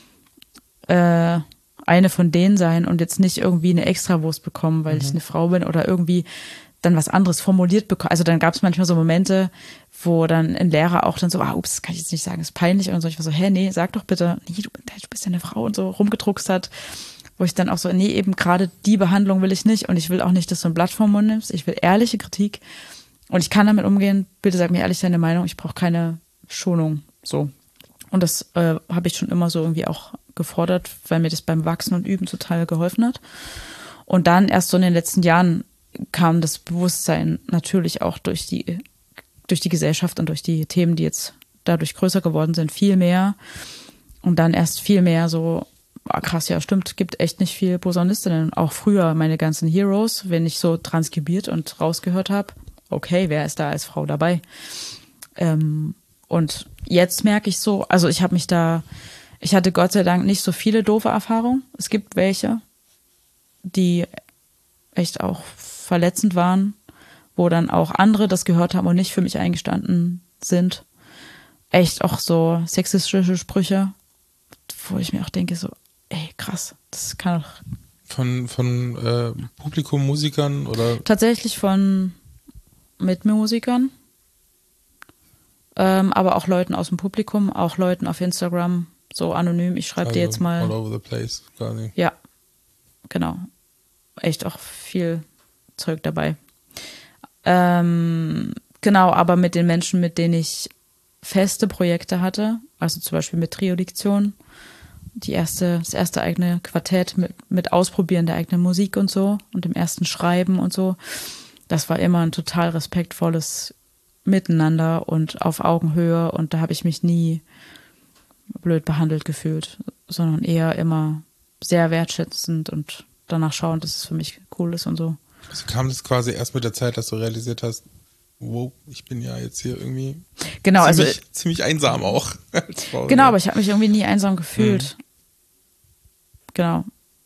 äh, eine von denen sein und jetzt nicht irgendwie eine Extrawurst bekommen, weil mhm. ich eine Frau bin oder irgendwie dann was anderes formuliert bekommen. Also dann gab es manchmal so Momente, wo dann ein Lehrer auch dann so, ah, ups, das kann ich jetzt nicht sagen, ist peinlich und so. Ich war so, hä, nee, sag doch bitte, nee, du, du bist ja eine Frau und so rumgedruckst hat, wo ich dann auch so, nee, eben gerade die Behandlung will ich nicht und ich will auch nicht, dass du ein Blatt vom Mund nimmst. Ich will ehrliche Kritik und ich kann damit umgehen. Bitte sag mir ehrlich deine Meinung, ich brauche keine Schonung, so. Und das äh, habe ich schon immer so irgendwie auch gefordert, weil mir das beim Wachsen und Üben total geholfen hat. Und dann erst so in den letzten Jahren kam das Bewusstsein natürlich auch durch die, durch die Gesellschaft und durch die Themen, die jetzt dadurch größer geworden sind, viel mehr. Und dann erst viel mehr so, ah, krass, ja stimmt, gibt echt nicht viel Posaunistinnen. Auch früher meine ganzen Heroes, wenn ich so transkribiert und rausgehört habe, okay, wer ist da als Frau dabei? Ähm, und jetzt merke ich so, also ich habe mich da, ich hatte Gott sei Dank nicht so viele doofe Erfahrungen. Es gibt welche, die echt auch verletzend waren, wo dann auch andere das gehört haben und nicht für mich eingestanden sind. Echt auch so sexistische Sprüche, wo ich mir auch denke so, ey, krass, das kann doch... Von, von äh, Publikum, Musikern oder? Tatsächlich von Mitmusikern, ähm, aber auch Leuten aus dem Publikum, auch Leuten auf Instagram, so anonym, ich schreibe also dir jetzt mal... all over the place, quasi. Ja, genau. Echt auch viel Zeug dabei. Ähm, genau, aber mit den Menschen, mit denen ich feste Projekte hatte, also zum Beispiel mit Trio-Diktion, die erste, das erste eigene Quartett mit, mit Ausprobieren der eigenen Musik und so und dem ersten Schreiben und so, das war immer ein total respektvolles Miteinander und auf Augenhöhe und da habe ich mich nie blöd behandelt gefühlt, sondern eher immer sehr wertschätzend und danach schauen, dass es für mich cool ist und so. Also kam das quasi erst mit der Zeit, dass du realisiert hast, wow, ich bin ja jetzt hier irgendwie genau, ziemlich, also, ziemlich einsam auch als Frau. Genau, ja. aber ich habe mich irgendwie nie einsam gefühlt. Mhm. Genau.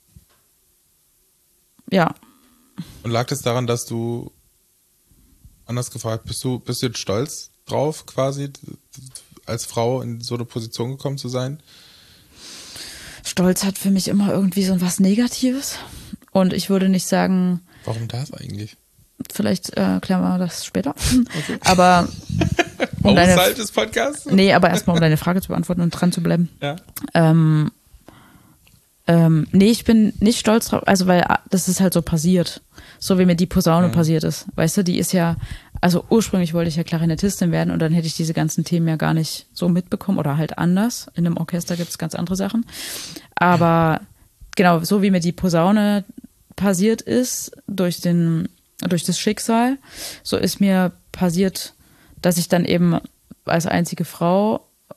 Ja. Und lag das daran, dass du, anders gefragt, bist du, bist du jetzt stolz drauf, quasi als Frau in so eine Position gekommen zu sein? Stolz hat für mich immer irgendwie so was Negatives. Und ich würde nicht sagen... Warum das eigentlich? Vielleicht äh, klären wir das später. Okay. Aber... Um Außerhalb des Podcasts? Nee, aber erstmal, um deine Frage zu beantworten und dran zu bleiben. Ja. Ähm, ähm, nee, ich bin nicht stolz drauf, also weil das ist halt so passiert. So wie mir die Posaune mhm. passiert ist. Weißt du, die ist ja... Also ursprünglich wollte ich ja Klarinettistin werden und dann hätte ich diese ganzen Themen ja gar nicht so mitbekommen oder halt anders. In einem Orchester gibt es ganz andere Sachen. Aber genau, so wie mir die Posaune passiert ist durch den, durch das Schicksal, so ist mir passiert, dass ich dann eben als einzige Frau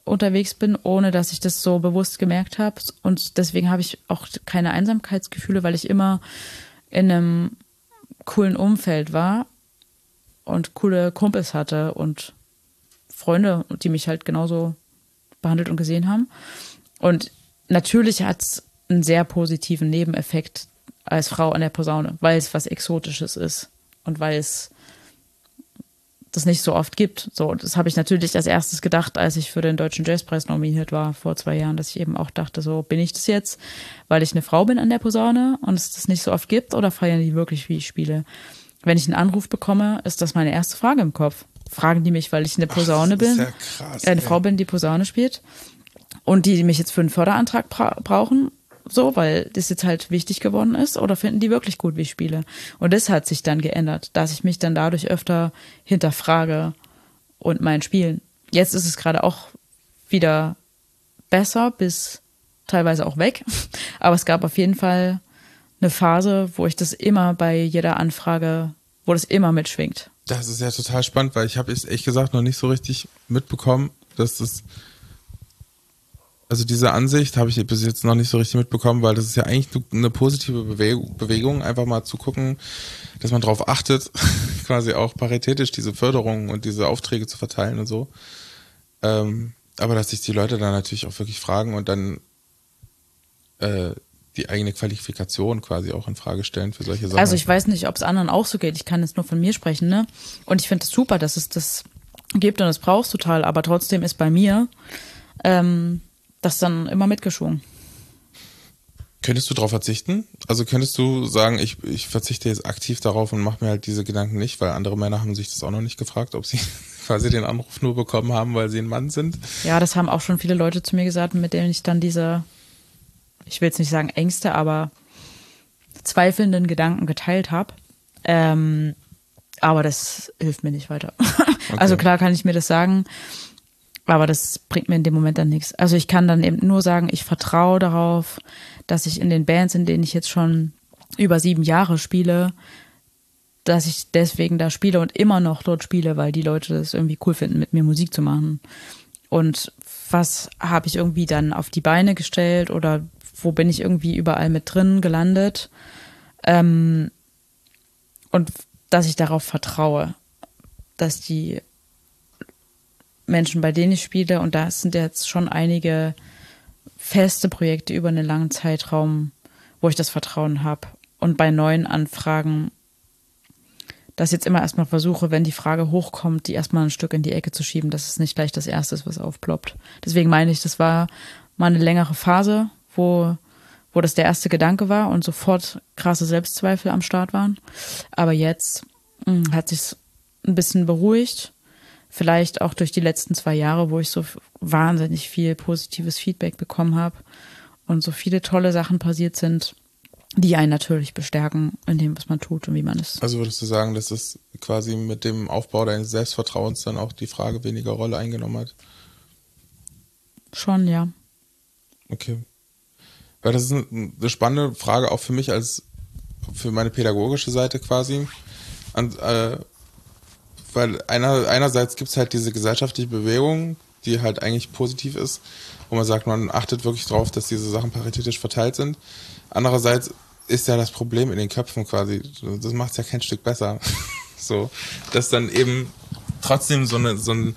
unterwegs bin, ohne dass ich das so bewusst gemerkt habe. Und deswegen habe ich auch keine Einsamkeitsgefühle, weil ich immer in einem coolen Umfeld war und coole Kumpels hatte und Freunde, die mich halt genauso behandelt und gesehen haben. Und natürlich hat es einen sehr positiven Nebeneffekt als Frau an der Posaune, weil es was Exotisches ist und weil es das nicht so oft gibt. So, das habe ich natürlich als erstes gedacht, als ich für den Deutschen Jazzpreis nominiert war vor zwei Jahren, dass ich eben auch dachte, so bin ich das jetzt, weil ich eine Frau bin an der Posaune und es das nicht so oft gibt, oder feiern die wirklich, wie ich spiele? Wenn ich einen Anruf bekomme, ist das meine erste Frage im Kopf. Fragen die mich, weil ich eine Posaune Ach, das ist bin, ja krass, eine ey. Frau bin, die Posaune spielt, und die, die mich jetzt für einen Förderantrag bra- brauchen, so, weil das jetzt halt wichtig geworden ist, oder finden die wirklich gut, wie ich spiele? Und das hat sich dann geändert, dass ich mich dann dadurch öfter hinterfrage und mein Spielen. Jetzt ist es gerade auch wieder besser, bis teilweise auch weg. Aber es gab auf jeden Fall eine Phase, wo ich das immer bei jeder Anfrage, wo das immer mitschwingt. Das ist ja total spannend, weil ich habe es ehrlich gesagt noch nicht so richtig mitbekommen, dass das, also diese Ansicht habe ich bis jetzt noch nicht so richtig mitbekommen, weil das ist ja eigentlich eine positive Bewegung, Bewegung, einfach mal zu gucken, dass man darauf achtet, quasi auch paritätisch diese Förderungen und diese Aufträge zu verteilen und so. Ähm, aber dass sich die Leute dann natürlich auch wirklich fragen und dann äh, die eigene Qualifikation quasi auch in Frage stellen für solche Sachen. Also ich weiß nicht, ob es anderen auch so geht. Ich kann jetzt nur von mir sprechen, ne? Und ich finde es super, dass es das gibt und das brauchst du total. Aber trotzdem ist bei mir ähm, das dann immer mitgeschwungen. Könntest du darauf verzichten? Also könntest du sagen, ich, ich verzichte jetzt aktiv darauf und mache mir halt diese Gedanken nicht, weil andere Männer haben sich das auch noch nicht gefragt, ob sie quasi den Anruf nur bekommen haben, weil sie ein Mann sind? Ja, das haben auch schon viele Leute zu mir gesagt, mit denen ich dann diese, ich will jetzt nicht sagen Ängste, aber zweifelnden Gedanken geteilt habe. Ähm, aber das hilft mir nicht weiter. Okay. Also klar kann ich mir das sagen, aber das bringt mir in dem Moment dann nichts. Also ich kann dann eben nur sagen, ich vertraue darauf, dass ich in den Bands, in denen ich jetzt schon über sieben Jahre spiele, dass ich deswegen da spiele und immer noch dort spiele, weil die Leute das irgendwie cool finden, mit mir Musik zu machen. Und was habe ich irgendwie dann auf die Beine gestellt oder wo bin ich irgendwie überall mit drin gelandet? Ähm, und dass ich darauf vertraue, dass die Menschen, bei denen ich spiele, und da sind jetzt schon einige feste Projekte über einen langen Zeitraum, wo ich das Vertrauen habe. Und bei neuen Anfragen, dass ich jetzt immer erstmal versuche, wenn die Frage hochkommt, die erstmal ein Stück in die Ecke zu schieben, dass es nicht gleich das Erste ist, was aufploppt. Deswegen meine ich, das war mal eine längere Phase, wo, wo das der erste Gedanke war und sofort krasse Selbstzweifel am Start waren. Aber jetzt mh, hat sich's ein bisschen beruhigt. Vielleicht auch durch die letzten zwei Jahre, wo ich so wahnsinnig viel positives Feedback bekommen habe und so viele tolle Sachen passiert sind, die einen natürlich bestärken in dem, was man tut und wie man ist. Also würdest du sagen, dass es quasi mit dem Aufbau deines Selbstvertrauens dann auch die Frage weniger Rolle eingenommen hat? Schon, ja. Okay. Weil das ist eine spannende Frage auch für mich als, für meine pädagogische Seite quasi. Und, äh, weil einer, einerseits gibt es halt diese gesellschaftliche Bewegung, die halt eigentlich positiv ist, wo man sagt, man achtet wirklich drauf, dass diese Sachen paritätisch verteilt sind. Andererseits ist ja das Problem in den Köpfen quasi, das macht es ja kein Stück besser. So, dass dann eben trotzdem so eine, so ein,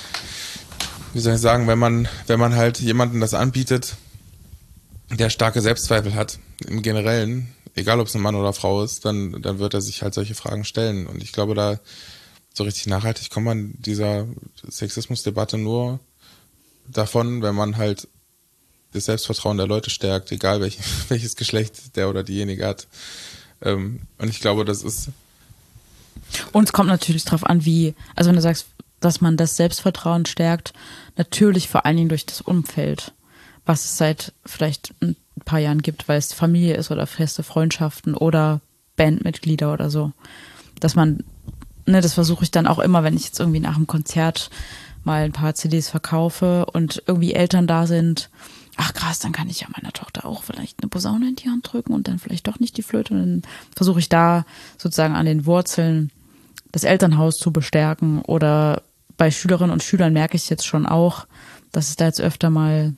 wie soll ich sagen, wenn man, wenn man halt jemanden das anbietet, der starke Selbstzweifel hat, im Generellen, egal ob es ein Mann oder Frau ist, dann, dann wird er sich halt solche Fragen stellen. Und ich glaube, da so richtig nachhaltig kommt man dieser Sexismusdebatte nur davon, wenn man halt das Selbstvertrauen der Leute stärkt, egal welch, welches Geschlecht der oder diejenige hat. Ähm, und ich glaube, das ist... Und es kommt natürlich drauf an, wie, also wenn du sagst, dass man das Selbstvertrauen stärkt, natürlich vor allen Dingen durch das Umfeld, was es seit vielleicht ein paar Jahren gibt, weil es Familie ist oder feste Freundschaften oder Bandmitglieder oder so. Dass man, ne, das versuche ich dann auch immer, wenn ich jetzt irgendwie nach einem Konzert mal ein paar C Ds verkaufe und irgendwie Eltern da sind, ach krass, dann kann ich ja meiner Tochter auch vielleicht eine Posaune in die Hand drücken und dann vielleicht doch nicht die Flöte. Und dann versuche ich da sozusagen an den Wurzeln das Elternhaus zu bestärken oder bei Schülerinnen und Schülern merke ich jetzt schon auch, dass es da jetzt öfter mal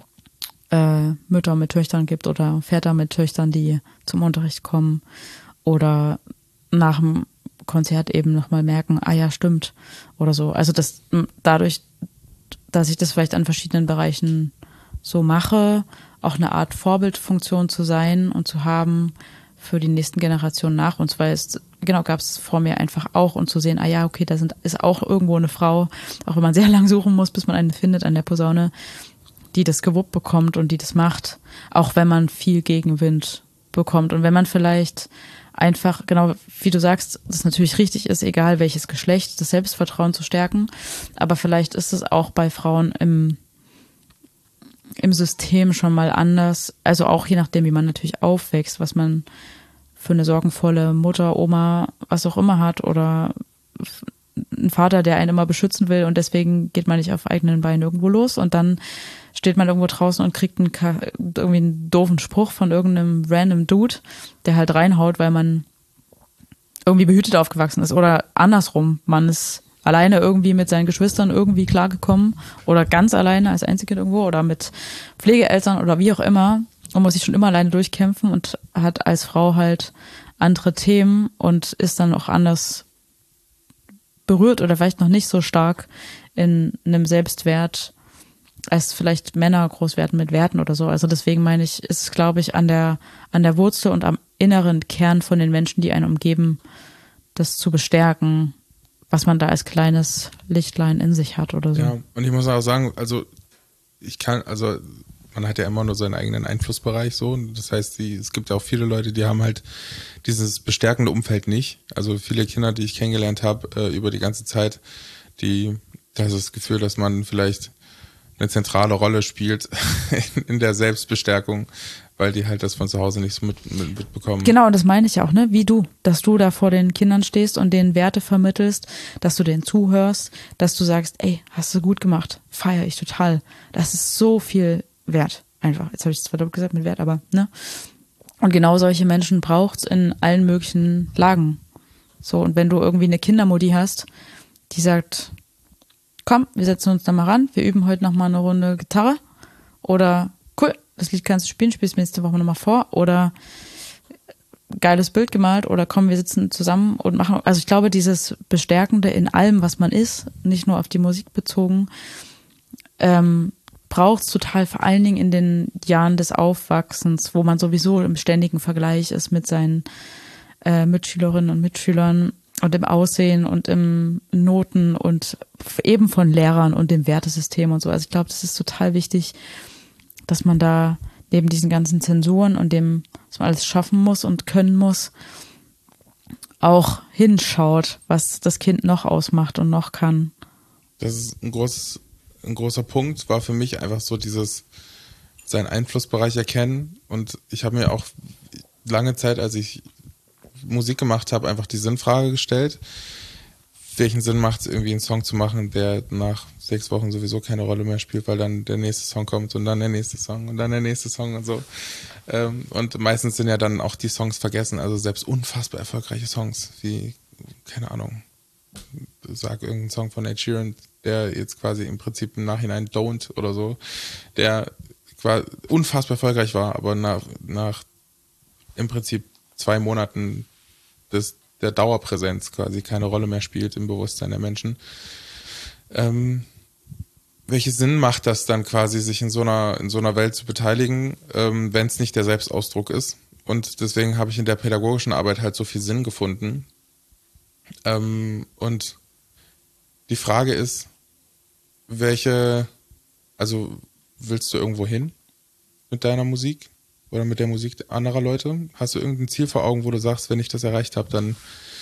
äh, Mütter mit Töchtern gibt oder Väter mit Töchtern, die zum Unterricht kommen oder nach dem Konzert eben nochmal merken, ah ja, stimmt oder so. Also das dadurch, dass ich das vielleicht an verschiedenen Bereichen so mache, auch eine Art Vorbildfunktion zu sein und zu haben für die nächsten Generationen nach uns, weil es, genau, gab es vor mir einfach auch und zu sehen, ah ja, okay, da sind, ist auch irgendwo eine Frau, auch wenn man sehr lang suchen muss, bis man eine findet an der Posaune, die das gewuppt bekommt und die das macht, auch wenn man viel Gegenwind bekommt und wenn man vielleicht einfach, genau wie du sagst, das natürlich richtig ist, egal welches Geschlecht, das Selbstvertrauen zu stärken, aber vielleicht ist es auch bei Frauen im im System schon mal anders, also auch je nachdem, wie man natürlich aufwächst, was man für eine sorgenvolle Mutter, Oma, was auch immer hat oder ein Vater, der einen immer beschützen will und deswegen geht man nicht auf eigenen Beinen irgendwo los und dann steht man irgendwo draußen und kriegt einen, irgendwie einen doofen Spruch von irgendeinem random Dude, der halt reinhaut, weil man irgendwie behütet aufgewachsen ist oder andersrum, man ist alleine irgendwie mit seinen Geschwistern irgendwie klargekommen oder ganz alleine als Einzelkind irgendwo oder mit Pflegeeltern oder wie auch immer und muss sich schon immer alleine durchkämpfen und hat als Frau halt andere Themen und ist dann auch anders berührt oder vielleicht noch nicht so stark in einem Selbstwert, als vielleicht Männer groß werden mit Werten oder so. Also deswegen meine ich, ist es, glaube ich, an der, an der Wurzel und am inneren Kern von den Menschen, die einen umgeben, das zu bestärken, was man da als kleines Lichtlein in sich hat oder so. Ja, und ich muss auch sagen, also ich kann, also man hat ja immer nur seinen eigenen Einflussbereich so. Das heißt, die, es gibt ja auch viele Leute, die haben halt dieses bestärkende Umfeld nicht. Also viele Kinder, die ich kennengelernt habe äh, über die ganze Zeit, die, da ist das Gefühl, dass man vielleicht eine zentrale Rolle spielt in der Selbstbestärkung, weil die halt das von zu Hause nicht so mit, mit, mitbekommen. Genau, und das meine ich auch, ne? Wie du, dass du da vor den Kindern stehst und denen Werte vermittelst, dass du denen zuhörst, dass du sagst, ey, hast du gut gemacht, feiere ich total. Das ist so viel wert, einfach. Jetzt habe ich es zwar doppelt gesagt mit Wert, aber, ne? Und genau solche Menschen braucht's in allen möglichen Lagen. So, und wenn du irgendwie eine Kindermutti hast, die sagt, komm, wir setzen uns da mal ran, wir üben heute nochmal eine Runde Gitarre oder cool, das Lied kannst du spielen, spielst mir nächste Woche nochmal vor oder geiles Bild gemalt oder komm, wir sitzen zusammen und machen, also ich glaube, dieses Bestärkende in allem, was man ist, nicht nur auf die Musik bezogen, ähm, braucht es total, vor allen Dingen in den Jahren des Aufwachsens, wo man sowieso im ständigen Vergleich ist mit seinen äh, Mitschülerinnen und Mitschülern und im Aussehen und im Noten und eben von Lehrern und dem Wertesystem und so. Also ich glaube, das ist total wichtig, dass man da neben diesen ganzen Zensuren und dem, was man alles schaffen muss und können muss, auch hinschaut, was das Kind noch ausmacht und noch kann. Das ist ein großes, ein großer Punkt, war für mich einfach so dieses, seinen Einflussbereich erkennen. Und ich habe mir auch lange Zeit, als ich Musik gemacht habe, einfach die Sinnfrage gestellt. Welchen Sinn macht es, irgendwie einen Song zu machen, der nach sechs Wochen sowieso keine Rolle mehr spielt, weil dann der nächste Song kommt und dann der nächste Song und dann der nächste Song und so. Und meistens sind ja dann auch die Songs vergessen, also selbst unfassbar erfolgreiche Songs, wie, keine Ahnung, sag irgendeinen Song von Ed Sheeran, der jetzt quasi im Prinzip im Nachhinein Don't oder so, der quasi unfassbar erfolgreich war, aber nach, nach im Prinzip zwei Monaten des, der Dauerpräsenz quasi keine Rolle mehr spielt im Bewusstsein der Menschen. Ähm, welchen Sinn macht das dann quasi, sich in so einer, in so einer Welt zu beteiligen, ähm, wenn es nicht der Selbstausdruck ist? Und deswegen habe ich in der pädagogischen Arbeit halt so viel Sinn gefunden. Ähm, und die Frage ist, welche, also willst du irgendwo hin mit deiner Musik? Oder mit der Musik anderer Leute? Hast du irgendein Ziel vor Augen, wo du sagst, wenn ich das erreicht habe, dann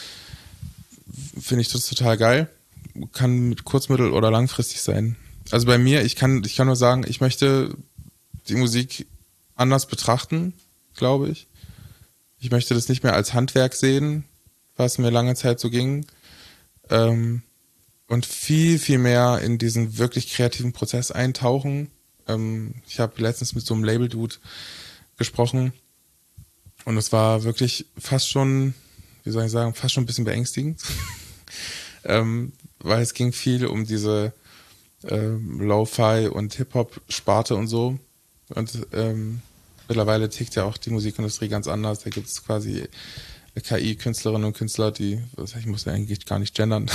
finde ich das total geil? Kann mit kurz-, mittel- oder langfristig sein. Also bei mir, ich kann, ich kann nur sagen, ich möchte die Musik anders betrachten, glaube ich. Ich möchte das nicht mehr als Handwerk sehen, was mir lange Zeit so ging. Ähm, und viel, viel mehr in diesen wirklich kreativen Prozess eintauchen. Ähm, ich habe letztens mit so einem Label-Dude gesprochen und es war wirklich fast schon, wie soll ich sagen, fast schon ein bisschen beängstigend, ähm, weil es ging viel um diese ähm, Lo-Fi und Hip-Hop-Sparte und so. Und ähm, mittlerweile tickt ja auch die Musikindustrie ganz anders. Da gibt es quasi K I-Künstlerinnen und Künstler, die, ich muss ja eigentlich gar nicht gendern,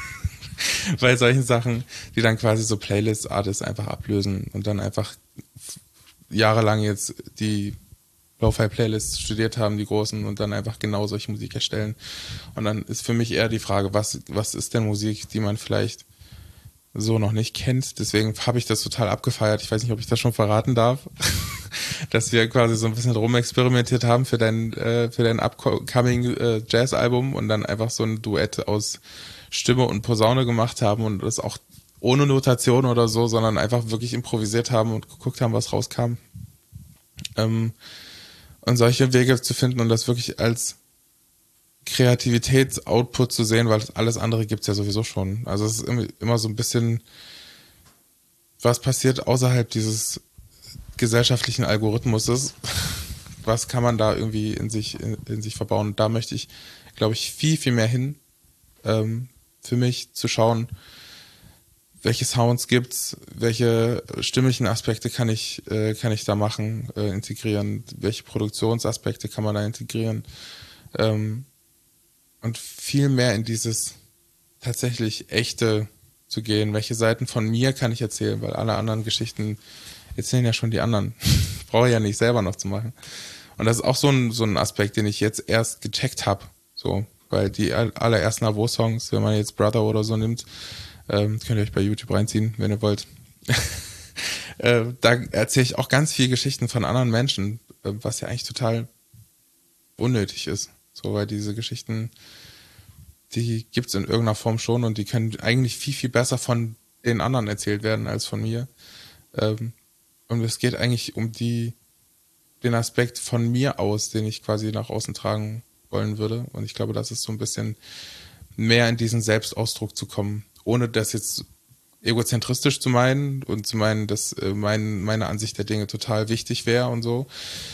bei solchen Sachen, die dann quasi so Playlist-Artists einfach ablösen und dann einfach jahrelang jetzt die Lo-Fi-Playlists studiert haben, die großen, und dann einfach genau solche Musik erstellen. Und dann ist für mich eher die Frage, was, was ist denn Musik, die man vielleicht so noch nicht kennt. Deswegen habe ich das total abgefeiert. Ich weiß nicht, ob ich das schon verraten darf, dass wir quasi so ein bisschen rumexperimentiert haben für dein, äh, für dein upcoming äh, Jazz-Album und dann einfach so ein Duett aus Stimme und Posaune gemacht haben und das auch ohne Notation oder so, sondern einfach wirklich improvisiert haben und geguckt haben, was rauskam. Ähm, und solche Wege zu finden und das wirklich als Kreativitätsoutput zu sehen, weil alles andere gibt's ja sowieso schon. Also es ist immer so ein bisschen, was passiert außerhalb dieses gesellschaftlichen Algorithmuses, was kann man da irgendwie in sich in, in sich verbauen. Und da möchte ich, glaube ich, viel, viel mehr hin, ähm, für mich zu schauen, welche Sounds gibt's, welche stimmlichen Aspekte kann ich äh, kann ich da machen, äh, integrieren, welche Produktionsaspekte kann man da integrieren, ähm, und viel mehr in dieses tatsächlich Echte zu gehen. Welche Seiten von mir kann ich erzählen, weil alle anderen Geschichten erzählen ja schon die anderen. Ich brauche ja nicht selber noch zu machen. Und das ist auch so ein so ein Aspekt, den ich jetzt erst gecheckt habe, so, weil die allerersten Avo-Songs, wenn man jetzt Brother oder so nimmt, Ähm, könnt ihr euch bei YouTube reinziehen, wenn ihr wollt. äh, da erzähle ich auch ganz viele Geschichten von anderen Menschen, äh, was ja eigentlich total unnötig ist. So, weil diese Geschichten, die gibt's in irgendeiner Form schon und die können eigentlich viel, viel besser von den anderen erzählt werden als von mir. Ähm, und es geht eigentlich um die, den Aspekt von mir aus, den ich quasi nach außen tragen wollen würde. Und ich glaube, das ist so ein bisschen mehr in diesen Selbstausdruck zu kommen, ohne das jetzt egozentristisch zu meinen und zu meinen, dass äh, mein, meine Ansicht der Dinge total wichtig wäre und so.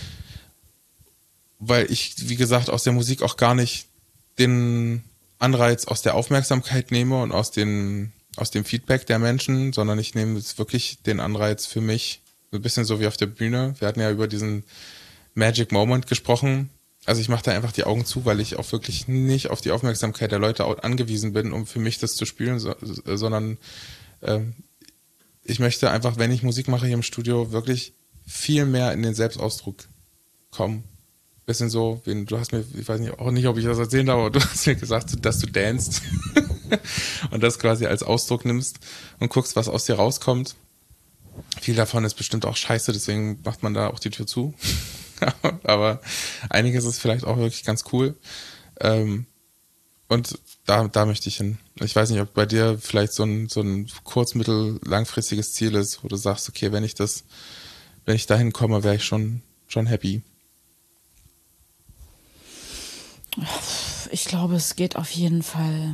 Weil ich, wie gesagt, aus der Musik auch gar nicht den Anreiz aus der Aufmerksamkeit nehme und aus, den, aus dem Feedback der Menschen, sondern ich nehme jetzt wirklich den Anreiz für mich, so ein bisschen so wie auf der Bühne. Wir hatten ja über diesen Magic Moment gesprochen. Also ich mache da einfach die Augen zu, weil ich auch wirklich nicht auf die Aufmerksamkeit der Leute angewiesen bin, um für mich das zu spielen, so, sondern ähm, ich möchte einfach, wenn ich Musik mache hier im Studio, wirklich viel mehr in den Selbstausdruck kommen. Bisschen so, wie, du hast mir, ich weiß nicht, auch nicht, ob ich das erzählen darf, aber du hast mir gesagt, dass du danst und das quasi als Ausdruck nimmst und guckst, was aus dir rauskommt. Viel davon ist bestimmt auch scheiße, deswegen macht man da auch die Tür zu. Aber einiges ist vielleicht auch wirklich ganz cool. Ähm, und da, da möchte ich hin. Ich weiß nicht, ob bei dir vielleicht so ein, so ein kurz-, mittel-, langfristiges Ziel ist, wo du sagst, okay, wenn ich das, wenn ich dahin komme, wäre ich schon, schon happy. Ich glaube, es geht auf jeden Fall.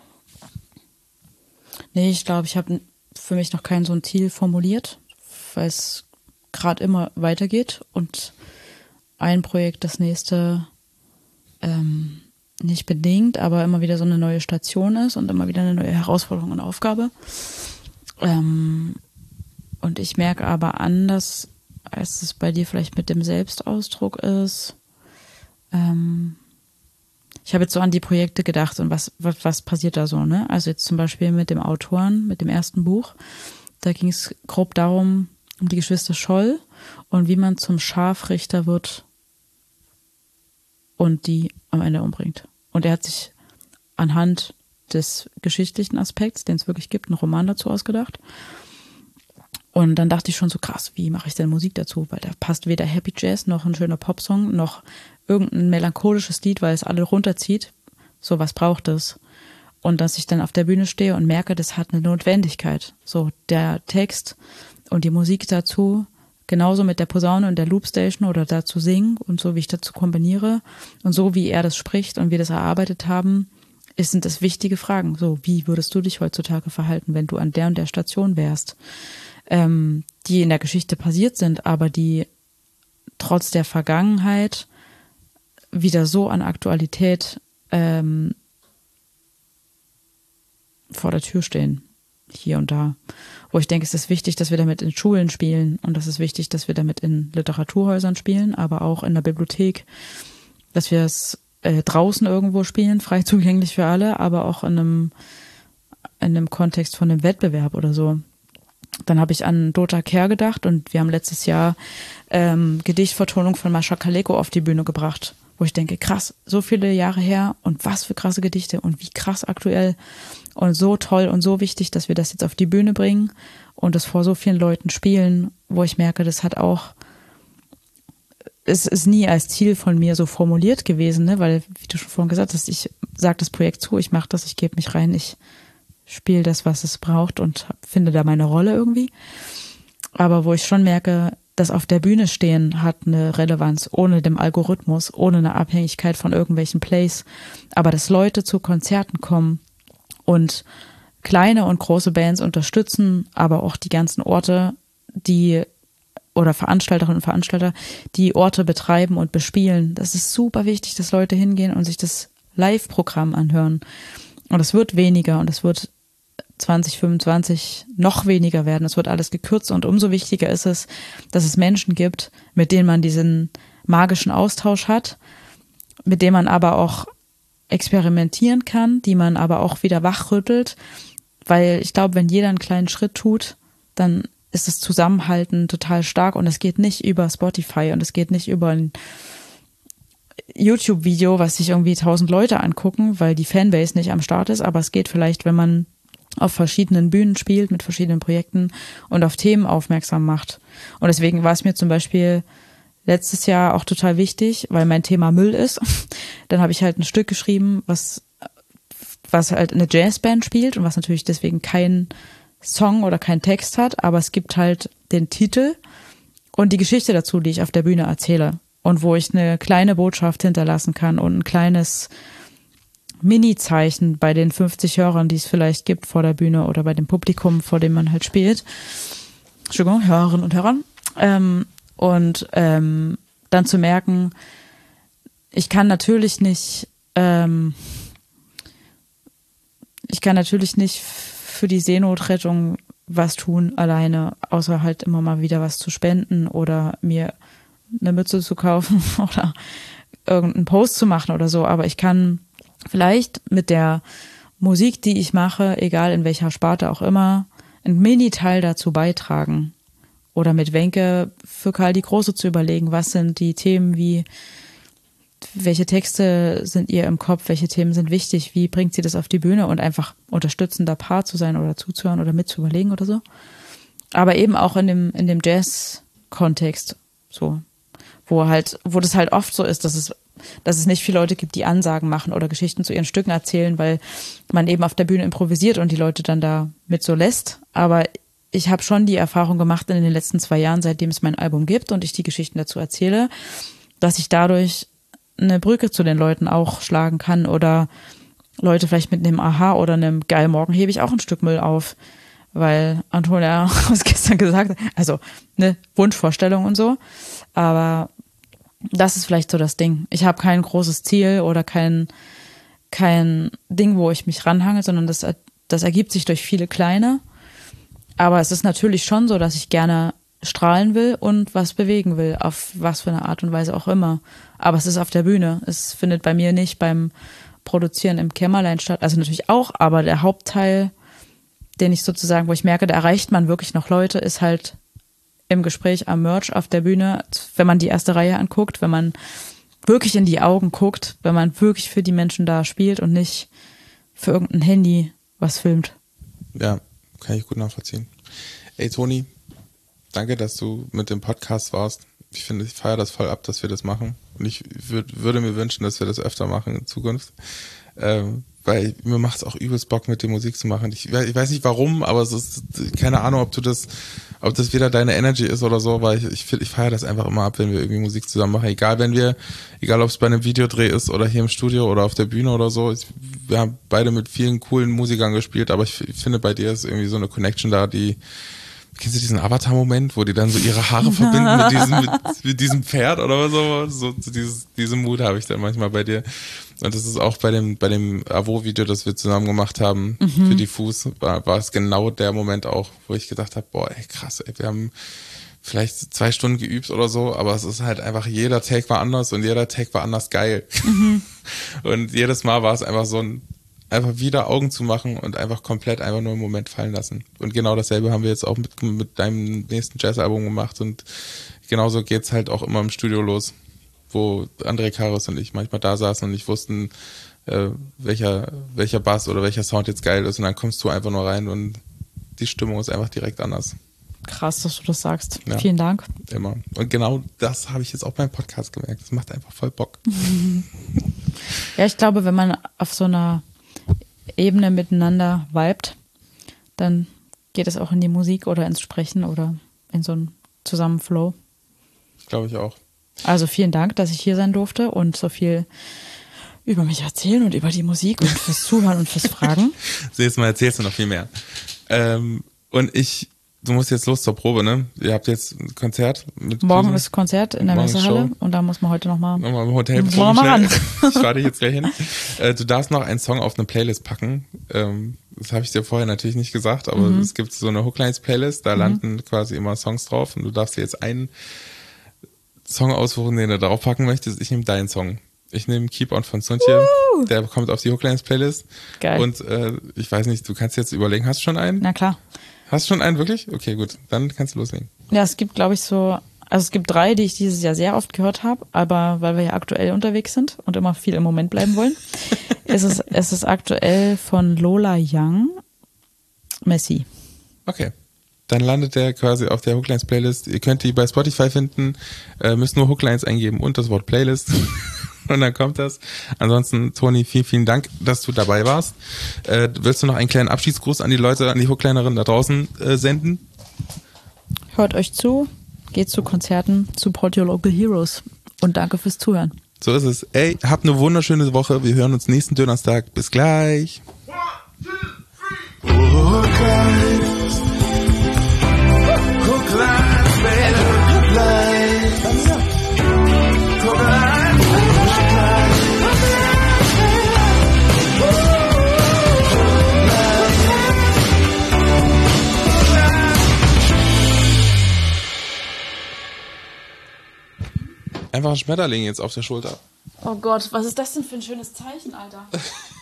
Nee, ich glaube, ich habe für mich noch kein so ein Ziel formuliert, weil es gerade immer weitergeht und ein Projekt das nächste ähm, nicht bedingt, aber immer wieder so eine neue Station ist und immer wieder eine neue Herausforderung und Aufgabe. Ähm, und ich merke aber anders, als es bei dir vielleicht mit dem Selbstausdruck ist. Ähm, ich habe jetzt so an die Projekte gedacht und was, was, was passiert da so, ne? Also jetzt zum Beispiel mit dem Autoren, mit dem ersten Buch, da ging es grob darum, um die Geschwister Scholl und wie man zum Scharfrichter wird und die am Ende umbringt. Und er hat sich anhand des geschichtlichen Aspekts, den es wirklich gibt, einen Roman dazu ausgedacht. Und dann dachte ich schon so, krass, wie mache ich denn Musik dazu? Weil da passt weder Happy Jazz noch ein schöner Popsong noch irgendein melancholisches Lied, weil es alle runterzieht. So, was braucht es? Und dass ich dann auf der Bühne stehe und merke, das hat eine Notwendigkeit. So, der Text und die Musik dazu, genauso mit der Posaune und der Loopstation oder dazu singen und so, wie ich dazu kombiniere und so, wie er das spricht und wir das erarbeitet haben, sind das wichtige Fragen. So, wie würdest du dich heutzutage verhalten, wenn du an der und der Station wärst? Ähm, die in der Geschichte passiert sind, aber die trotz der Vergangenheit wieder so an Aktualität ähm, vor der Tür stehen, hier und da. Wo ich denke, es ist wichtig, dass wir damit in Schulen spielen und es ist wichtig, dass wir damit in Literaturhäusern spielen, aber auch in der Bibliothek, dass wir es äh, draußen irgendwo spielen, frei zugänglich für alle, aber auch in einem, in einem Kontext von einem Wettbewerb oder so. Dann habe ich an Dota Kehr gedacht und wir haben letztes Jahr ähm, Gedichtvertonung von Mascha Kaleko auf die Bühne gebracht, wo ich denke, krass, so viele Jahre her und was für krasse Gedichte und wie krass aktuell und so toll und so wichtig, dass wir das jetzt auf die Bühne bringen und das vor so vielen Leuten spielen, wo ich merke, das hat auch, es ist nie als Ziel von mir so formuliert gewesen, ne? Weil, wie du schon vorhin gesagt hast, ich sage das Projekt zu, ich mache das, ich gebe mich rein, ich spiele das, was es braucht und finde da meine Rolle irgendwie. Aber wo ich schon merke, das auf der Bühne stehen hat eine Relevanz, ohne dem Algorithmus, ohne eine Abhängigkeit von irgendwelchen Plays. Aber dass Leute zu Konzerten kommen und kleine und große Bands unterstützen, aber auch die ganzen Orte, die oder Veranstalterinnen und Veranstalter, die Orte betreiben und bespielen. Das ist super wichtig, dass Leute hingehen und sich das Live-Programm anhören. Und es wird weniger und es wird zwanzig fünfundzwanzig noch weniger werden. Es wird alles gekürzt und umso wichtiger ist es, dass es Menschen gibt, mit denen man diesen magischen Austausch hat, mit denen man aber auch experimentieren kann, die man aber auch wieder wachrüttelt, weil ich glaube, wenn jeder einen kleinen Schritt tut, dann ist das Zusammenhalten total stark und es geht nicht über Spotify und es geht nicht über ein YouTube-Video, was sich irgendwie tausend Leute angucken, weil die Fanbase nicht am Start ist, aber es geht vielleicht, wenn man auf verschiedenen Bühnen spielt, mit verschiedenen Projekten und auf Themen aufmerksam macht. Und deswegen war es mir zum Beispiel letztes Jahr auch total wichtig, weil mein Thema Müll ist. Dann habe ich halt ein Stück geschrieben, was, was halt eine Jazzband spielt und was natürlich deswegen kein Song oder kein Text hat, aber es gibt halt den Titel und die Geschichte dazu, die ich auf der Bühne erzähle. Und wo ich eine kleine Botschaft hinterlassen kann und ein kleines Mini-Zeichen bei den fünfzig Hörern, die es vielleicht gibt vor der Bühne oder bei dem Publikum, vor dem man halt spielt. Entschuldigung, Hörerinnen und Hörern. Ähm, und ähm, dann zu merken, ich kann natürlich nicht, ähm, ich kann natürlich nicht für die Seenotrettung was tun alleine, außer halt immer mal wieder was zu spenden oder mir eine Mütze zu kaufen oder irgendeinen Post zu machen oder so. Aber ich kann vielleicht mit der Musik, die ich mache, egal in welcher Sparte auch immer, einen Mini-Teil dazu beitragen. Oder mit Wenke für Karl die Große zu überlegen, was sind die Themen, wie, welche Texte sind ihr im Kopf, welche Themen sind wichtig, wie bringt sie das auf die Bühne und einfach unterstützender Paar zu sein oder zuzuhören oder mitzuüberlegen oder so. Aber eben auch in dem, in dem Jazz-Kontext, so. Wo halt, wo das halt oft so ist, dass es, dass es nicht viele Leute gibt, die Ansagen machen oder Geschichten zu ihren Stücken erzählen, weil man eben auf der Bühne improvisiert und die Leute dann da mit so lässt. Aber ich habe schon die Erfahrung gemacht in den letzten zwei Jahren, seitdem es mein Album gibt und ich die Geschichten dazu erzähle, dass ich dadurch eine Brücke zu den Leuten auch schlagen kann oder Leute vielleicht mit einem Aha oder einem geil, morgen hebe ich auch ein Stück Müll auf, weil Antonia was gestern gesagt hat, also eine Wunschvorstellung und so, aber das ist vielleicht so das Ding. Ich habe kein großes Ziel oder kein, kein Ding, wo ich mich ranhange, sondern das, das ergibt sich durch viele kleine. Aber es ist natürlich schon so, dass ich gerne strahlen will und was bewegen will, auf was für eine Art und Weise auch immer. Aber es ist auf der Bühne. Es findet bei mir nicht beim Produzieren im Kämmerlein statt. Also natürlich auch, aber der Hauptteil, den ich sozusagen, wo ich merke, da erreicht man wirklich noch Leute, ist halt im Gespräch am Merch auf der Bühne, wenn man die erste Reihe anguckt, wenn man wirklich in die Augen guckt, wenn man wirklich für die Menschen da spielt und nicht für irgendein Handy was filmt. Ja, kann ich gut nachvollziehen. Ey, Toni, danke, dass du mit dem Podcast warst. Ich finde, ich feiere das voll ab, dass wir das machen. Und ich würd, würde mir wünschen, dass wir das öfter machen in Zukunft. Ähm, weil mir macht es auch übelst Bock, mit dir Musik zu machen. Ich, ich weiß nicht warum, aber es ist keine Ahnung, ob du das, ob das wieder deine Energy ist oder so, weil ich, ich, ich feiere das einfach immer ab, wenn wir irgendwie Musik zusammen machen. Egal, wenn wir, egal ob es bei einem Videodreh ist oder hier im Studio oder auf der Bühne oder so. Ich, wir haben beide mit vielen coolen Musikern gespielt, aber ich, ich finde, bei dir ist irgendwie so eine Connection da, die, kennst du diesen Avatar-Moment, wo die dann so ihre Haare verbinden mit diesem, mit, mit diesem Pferd oder so? So, so dieses, diesen Mut habe ich dann manchmal bei dir. Und das ist auch bei dem, bei dem Avo-Video, das wir zusammen gemacht haben, mhm. für Diffus, war, war es genau der Moment auch, wo ich gedacht habe, boah, ey, krass, ey, wir haben vielleicht zwei Stunden geübt oder so, aber es ist halt einfach, jeder Take war anders und jeder Take war anders geil. Mhm. Und jedes Mal war es einfach so ein, einfach wieder Augen zu machen und einfach komplett einfach nur im Moment fallen lassen. Und genau dasselbe haben wir jetzt auch mit, mit deinem nächsten Jazzalbum gemacht und genauso geht's halt auch immer im Studio los, wo André Karos und ich manchmal da saßen und nicht wussten, äh, welcher, welcher Bass oder welcher Sound jetzt geil ist und dann kommst du einfach nur rein und die Stimmung ist einfach direkt anders. Krass, dass du das sagst. Ja, vielen Dank. Immer. Und genau das habe ich jetzt auch beim Podcast gemerkt. Das macht einfach voll Bock. Ja, ich glaube, wenn man auf so einer Ebene miteinander vibet, dann geht es auch in die Musik oder ins Sprechen oder in so einen Zusammenflow. Glaube ich auch. Also vielen Dank, dass ich hier sein durfte und so viel über mich erzählen und über die Musik und fürs Zuhören und fürs Fragen. Nächstes Mal erzählst du noch viel mehr. Ähm, und ich, du musst jetzt los zur Probe, ne? Ihr habt jetzt ein Konzert. Mit Morgen diesem, ist Konzert in der Messehalle und da muss man heute nochmal nochmal im Hotel muss man noch mal ran. Ich fahre dich jetzt gleich hin. Äh, du darfst noch einen Song auf eine Playlist packen. Ähm, das habe ich dir vorher natürlich nicht gesagt, aber mhm. es gibt so eine Hooklines-Playlist, da mhm. landen quasi immer Songs drauf und du darfst dir jetzt einen Song aussuchen, den du darauf packen möchtest. Ich nehme deinen Song. Ich nehme Keep On von Suntje. Uh. Der kommt auf die Hooklines-Playlist. Geil. Und äh, ich weiß nicht, du kannst jetzt überlegen, hast du schon einen? Na klar. Hast du schon einen, wirklich? Okay, gut. Dann kannst du loslegen. Ja, es gibt, glaube ich, so, also es gibt drei, die ich dieses Jahr sehr oft gehört habe, aber weil wir ja aktuell unterwegs sind und immer viel im Moment bleiben wollen, ist es, es ist aktuell von Lola Young, Messi. Okay. Dann landet der quasi auf der Hooklines-Playlist. Ihr könnt die bei Spotify finden, äh, müsst nur Hooklines eingeben und das Wort Playlist. Und dann kommt das. Ansonsten, Toni, vielen, vielen Dank, dass du dabei warst. Äh, willst du noch einen kleinen Abschiedsgruß an die Leute, an die Hooklinerin da draußen äh, senden? Hört euch zu, geht zu Konzerten, support your local heroes und danke fürs Zuhören. So ist es. Ey, habt eine wunderschöne Woche. Wir hören uns nächsten Donnerstag. Bis gleich. One, two, three. Hooklines. Hooklines, baby. Hooklines. Hooklines. Einfach ein Schmetterling jetzt auf der Schulter. Oh Gott, was ist das denn für ein schönes Zeichen, Alter?